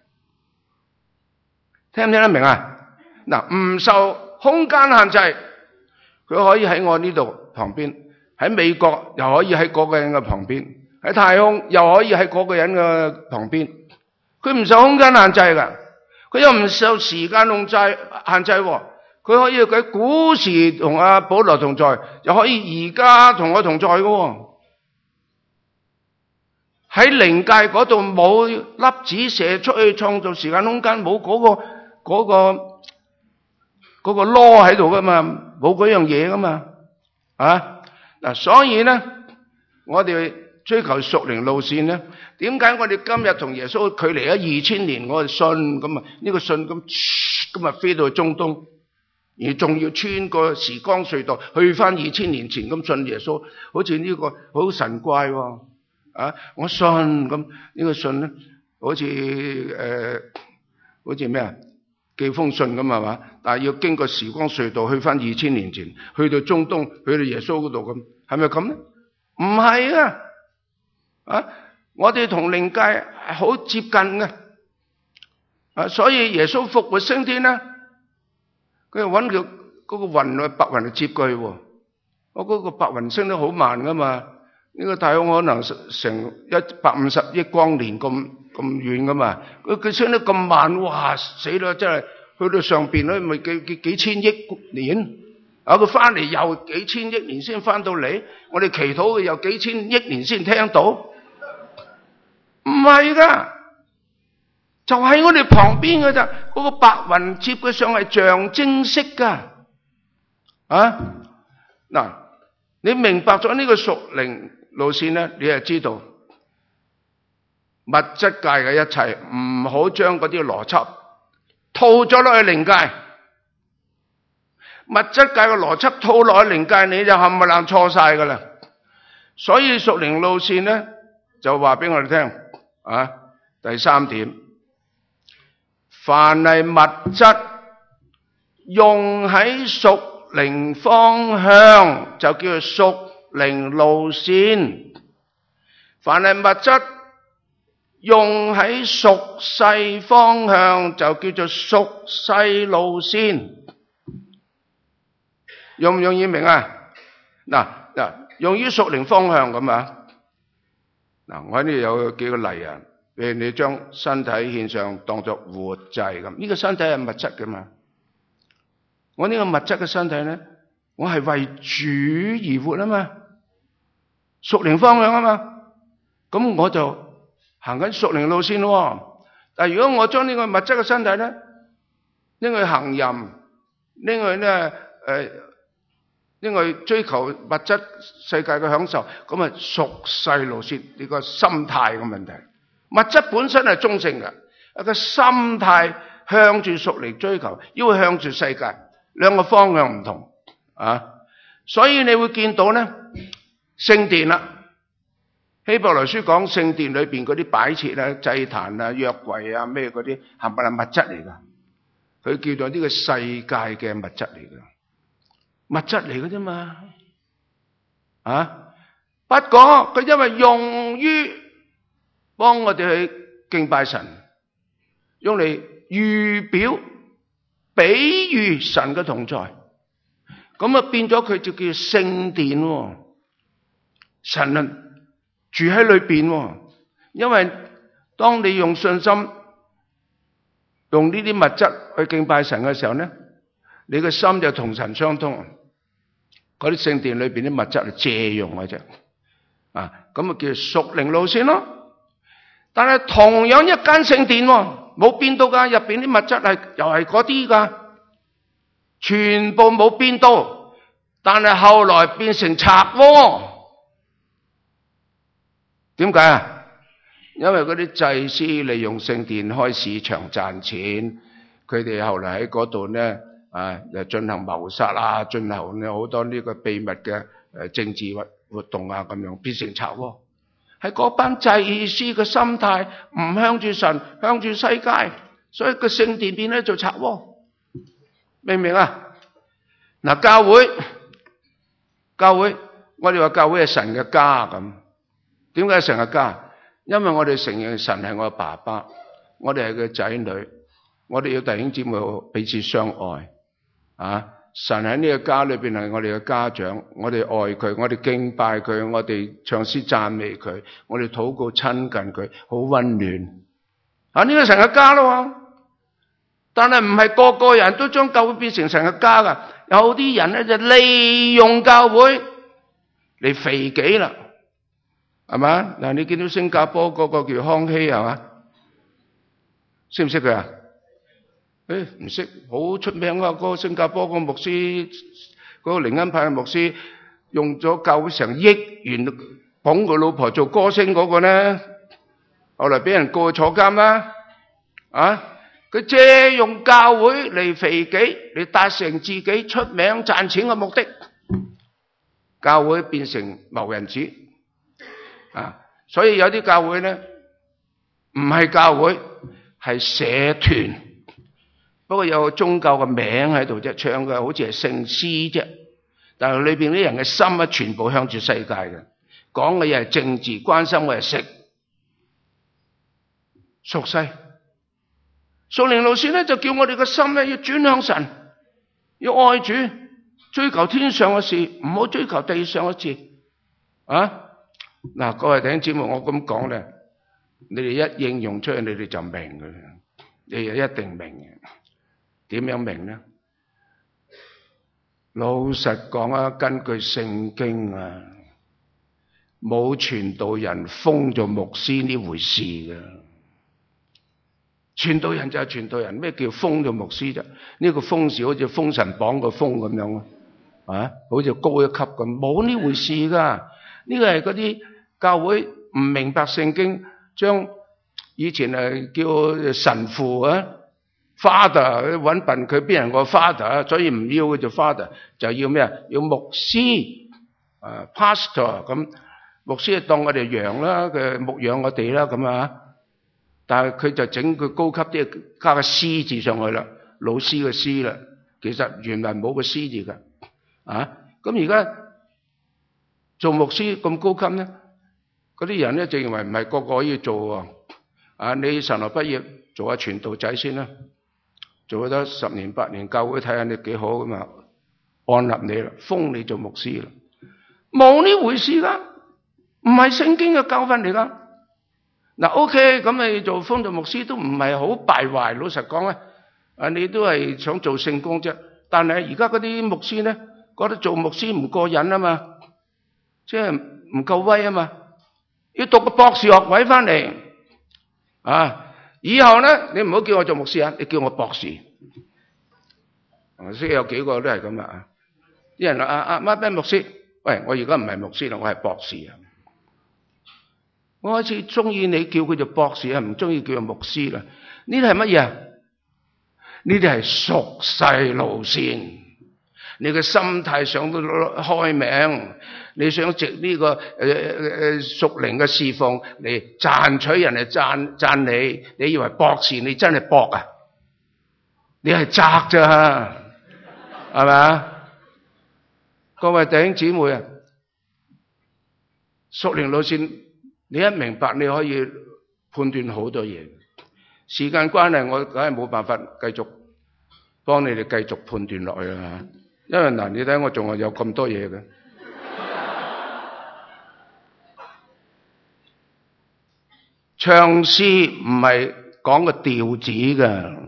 聽唔聽得明啊？嗱，唔受空間限制，佢可以喺我呢度旁邊，喺美國又可以喺嗰個人嘅旁邊。 喺太空，又可以喺嗰個人嘅旁邊。佢唔受空間限制㗎，佢又唔受時間限制喎。佢可以喺古時同阿保羅同在，又可以而家同我同在㗎喎。喺靈界嗰度冇粒子射出去創造時間空間，冇嗰個囉喺度噶嘛，冇嗰樣嘢噶嘛。嗱，所以咧，我哋追求屬靈路線咧，點解我哋今日同耶穌距離咗2000年，我哋信咁啊？呢個信咁啊飛到去中東，而仲要穿過時光隧道去翻2000年前咁信耶穌，好似呢個好神怪喎。我信咁呢個信咧，好似咩啊？寄封信咁係嘛？但係要經過時光隧道去翻2000年前，去到中東，去到耶穌嗰度咁，係咪咁咧？唔係啊！我哋同靈界係好接近嘅。所以耶穌復活升天咧，佢又揾佢嗰個雲白雲嚟接佢喎。我嗰個白雲升得好慢噶嘛。呢個太空可能成150億光年咁遠噶嘛，佢升得咁慢，哇死啦！真係去到上邊咧，咪幾千億年，佢翻嚟又幾千億年先翻到嚟，我哋祈禱嘅又幾千億年先聽到，唔係噶，就喺我哋旁邊噶咋，嗰個白雲接佢上係象徵式噶，嗱，你明白咗呢個屬靈路線咧，你就知道物質界嘅一切唔好將嗰啲邏輯套咗落去靈界。物質界嘅邏輯套落去靈界，你就冚唪唥錯晒噶啦。所以屬靈路線咧就話俾我哋聽第3點，凡係物質用喺屬靈方向就叫做屬靈路線，凡係物質用喺屬世方向就叫做屬世路線。容唔容易明啊？嗱，用於屬靈方向咁啊。嗱，我喺呢度有幾個例啊。譬如你將身體獻上當作活祭咁，呢個身體係物質噶嘛。我呢個物質嘅身體咧，我係為主而活啊嘛，屬靈方向啊嘛，咁我就行緊屬靈路線咯。但係如果我將呢個物質嘅身體咧，拎去行淫，拎去追求物質世界嘅享受，咁啊屬世路線，呢個心態嘅問題。物質本身係中性嘅，一個心態向住屬靈追求，要向住世界，兩個方向唔同所以你會見到咧，聖殿啦，希伯來書講聖殿裏邊嗰啲擺設啊、祭壇啊、約櫃啊咩嗰啲，係咪係物質嚟噶？佢叫做呢個世界嘅物質嚟噶，物質嚟嘅啫嘛。不過佢因為用於幫我哋去敬拜神，用嚟預表、比喻神嘅同在，咁啊變咗佢就叫聖殿喎。神啊住喺裏邊，因為當你用信心用呢啲物質去敬拜神嘅時候咧，你嘅心就同神相通。嗰啲聖殿裏邊啲物質係借用嘅啫，咁啊叫屬靈路線咯。但係同樣一間聖殿冇變到噶，入邊啲物質係又係嗰啲噶，全部冇變到，但係後來變成賊窩。點解啊？因為嗰啲祭司利用聖殿開市場賺錢，佢哋後來喺嗰度咧又進行謀殺啊，進行好多呢個秘密嘅政治活動啊，咁樣變成賊窩。係嗰班祭司嘅心態唔向住神，向住世界，所以個聖殿變咗做賊窩。明唔明啊？嗱，教會，我哋話教會係神嘅家咁。點解係神嘅家？因為我哋承認神係我嘅爸爸，我哋係佢仔女，我哋要弟兄姊妹彼此相愛神喺呢個家裏邊係我哋嘅家長，我哋愛佢，我哋敬拜佢，我哋唱詩讚美佢，我哋禱告親近佢，好溫暖。呢個神嘅家咯，但係唔係個個人都將教會變成神嘅家噶，有啲人咧就利用教會嚟肥己啦，係嘛？嗱，你見到新加坡嗰個叫康熙係嘛？識唔識佢啊？唔識，好出名啊！嗰個新加坡個牧師，嗰個靈恩派嘅牧師，用咗教會成億元捧佢老婆做歌星嗰個呢，後來俾人告坐監啦。佢借用教會嚟肥己，嚟達成自己出名賺錢嘅目的，教會變成謀人子。所以有啲教會呢，唔係教會，係社團。不過有個宗教嘅名喺度啫，唱嘅好似係聖詩啫，但係裏邊啲人嘅心啊，全部向住世界嘅，講嘅嘢係政治，關心嘅係食，屬世。屬靈路線咧就叫我哋嘅心咧要轉向神，要愛主，追求天上嘅事，唔好追求地上嘅事。各位弟兄姊妹，我咁講咧，你哋一應用出去，你哋就明嘅，你哋一定明嘅。點樣明呢？老實講啊，根據聖經啊，冇傳道人封做牧師呢回事嘅。傳道人就係傳道人，咩叫封做牧師啫？呢個封是好似封神榜個封咁樣好似高一級咁，冇呢回事噶。呢個係嗰啲教會唔明白聖經，將以前叫神父Father 揾笨佢，邊人個 Father， 所以唔要佢做 Father， 就要咩啊？要牧師Pastor 咁，牧師就當我哋羊啦，佢牧養我哋啦咁但係佢就整佢高級啲，加個師字上去啦，老師嘅師啦。其實原來冇個師字噶咁而家做牧師咁高級咧，嗰啲人咧就認為唔係個個可以做喎。你神學畢業做下傳道仔先啦。做咗10年8年教會，睇下你幾好咁啊，按立你啦，封你做牧師啦，冇呢回事噶，唔係聖經嘅教訓嚟噶。OK， 咁你做封做牧師都唔係好敗壞，老實講你都係想做聖工啫。但係而家嗰啲牧師咧，覺得做牧師唔過癮啊嘛，即係唔夠威啊嘛，要讀個博士學位翻嚟以後咧，你唔好叫我做牧師你叫我博士。我識有幾個都係咁啲人乜咩牧師？喂，我而家唔係牧師啦，我係博士我開始中意你叫佢做博士唔中意叫做牧師啦。呢啲係乜嘢？呢啲係屬世路線。你嘅心態想到開名，你想藉呢個屬靈嘅侍奉嚟賺取人哋讚你，你以為博士你真係博你係窄咋，係咪？各位弟兄姊妹屬靈路線你一明白，你可以判斷好多嘢。時間關係，我梗係冇辦法繼續幫你哋繼續判斷落去啦。因為你睇我仲係有咁多嘢嘅。唱詩唔係講個調子嘅，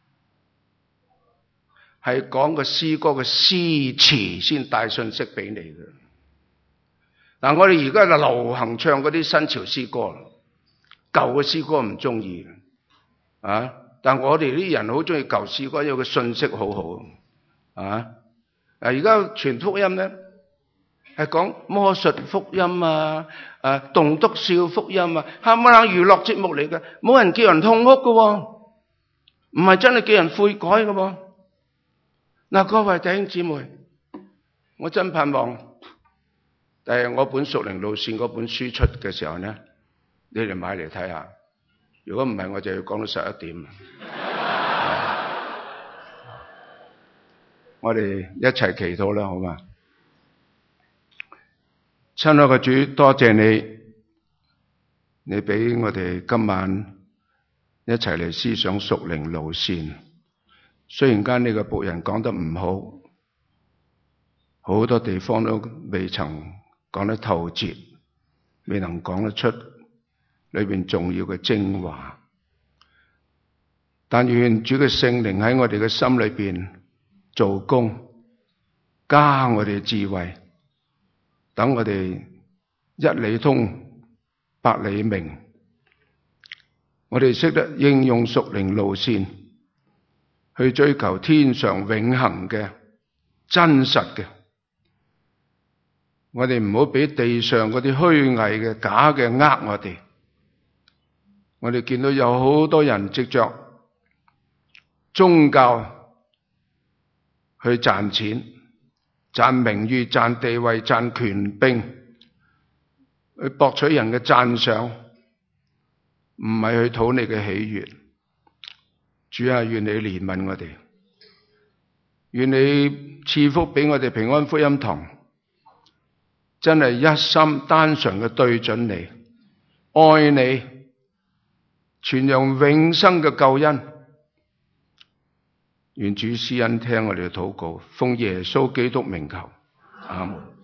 係講個詩歌嘅詩詞先帶信息俾你嘅。我哋而家就流行唱嗰啲新潮詩歌，舊嘅詩歌唔中意但我哋啲人好中意舊詩歌，因為個信息好好而家傳福音咧，係講魔術福音棟篤笑福音冚唪唥娛樂節目嚟嘅，冇人叫人痛哭嘅唔係真係叫人悔改嘅各位弟兄姊妹，我真盼望我本屬靈路線嗰本書出嘅時候呢，你哋買嚟睇下。如果唔係，我就要講到11點。我哋一齊祈禱啦，好嘛？親愛嘅主，多謝你，你俾我哋今晚一齊嚟思想屬靈路線。雖然間呢個僕人講得唔好， 好多地方都未曾講得透徹，未能講得出裏邊重要嘅精華。但願主嘅聖靈喺我哋嘅心裏邊做工，加我哋嘅智慧，等我哋一理通百理明，我哋識得應用屬靈路線去追求天上永恆嘅真實嘅。我哋唔好俾地上嗰啲虛偽嘅假嘅我哋。我哋見到有好多人藉着宗教去賺錢、賺名譽、賺地位、賺權柄，去博取人嘅讚賞，唔係去討你嘅喜悅。主啊，願你憐憫我哋，願你賜福俾我哋平安福音堂，真係一心單純嘅對準你，愛你，傳揚永生嘅救恩。願主施恩聽我哋嘅禱告，奉耶穌基督名求，阿門。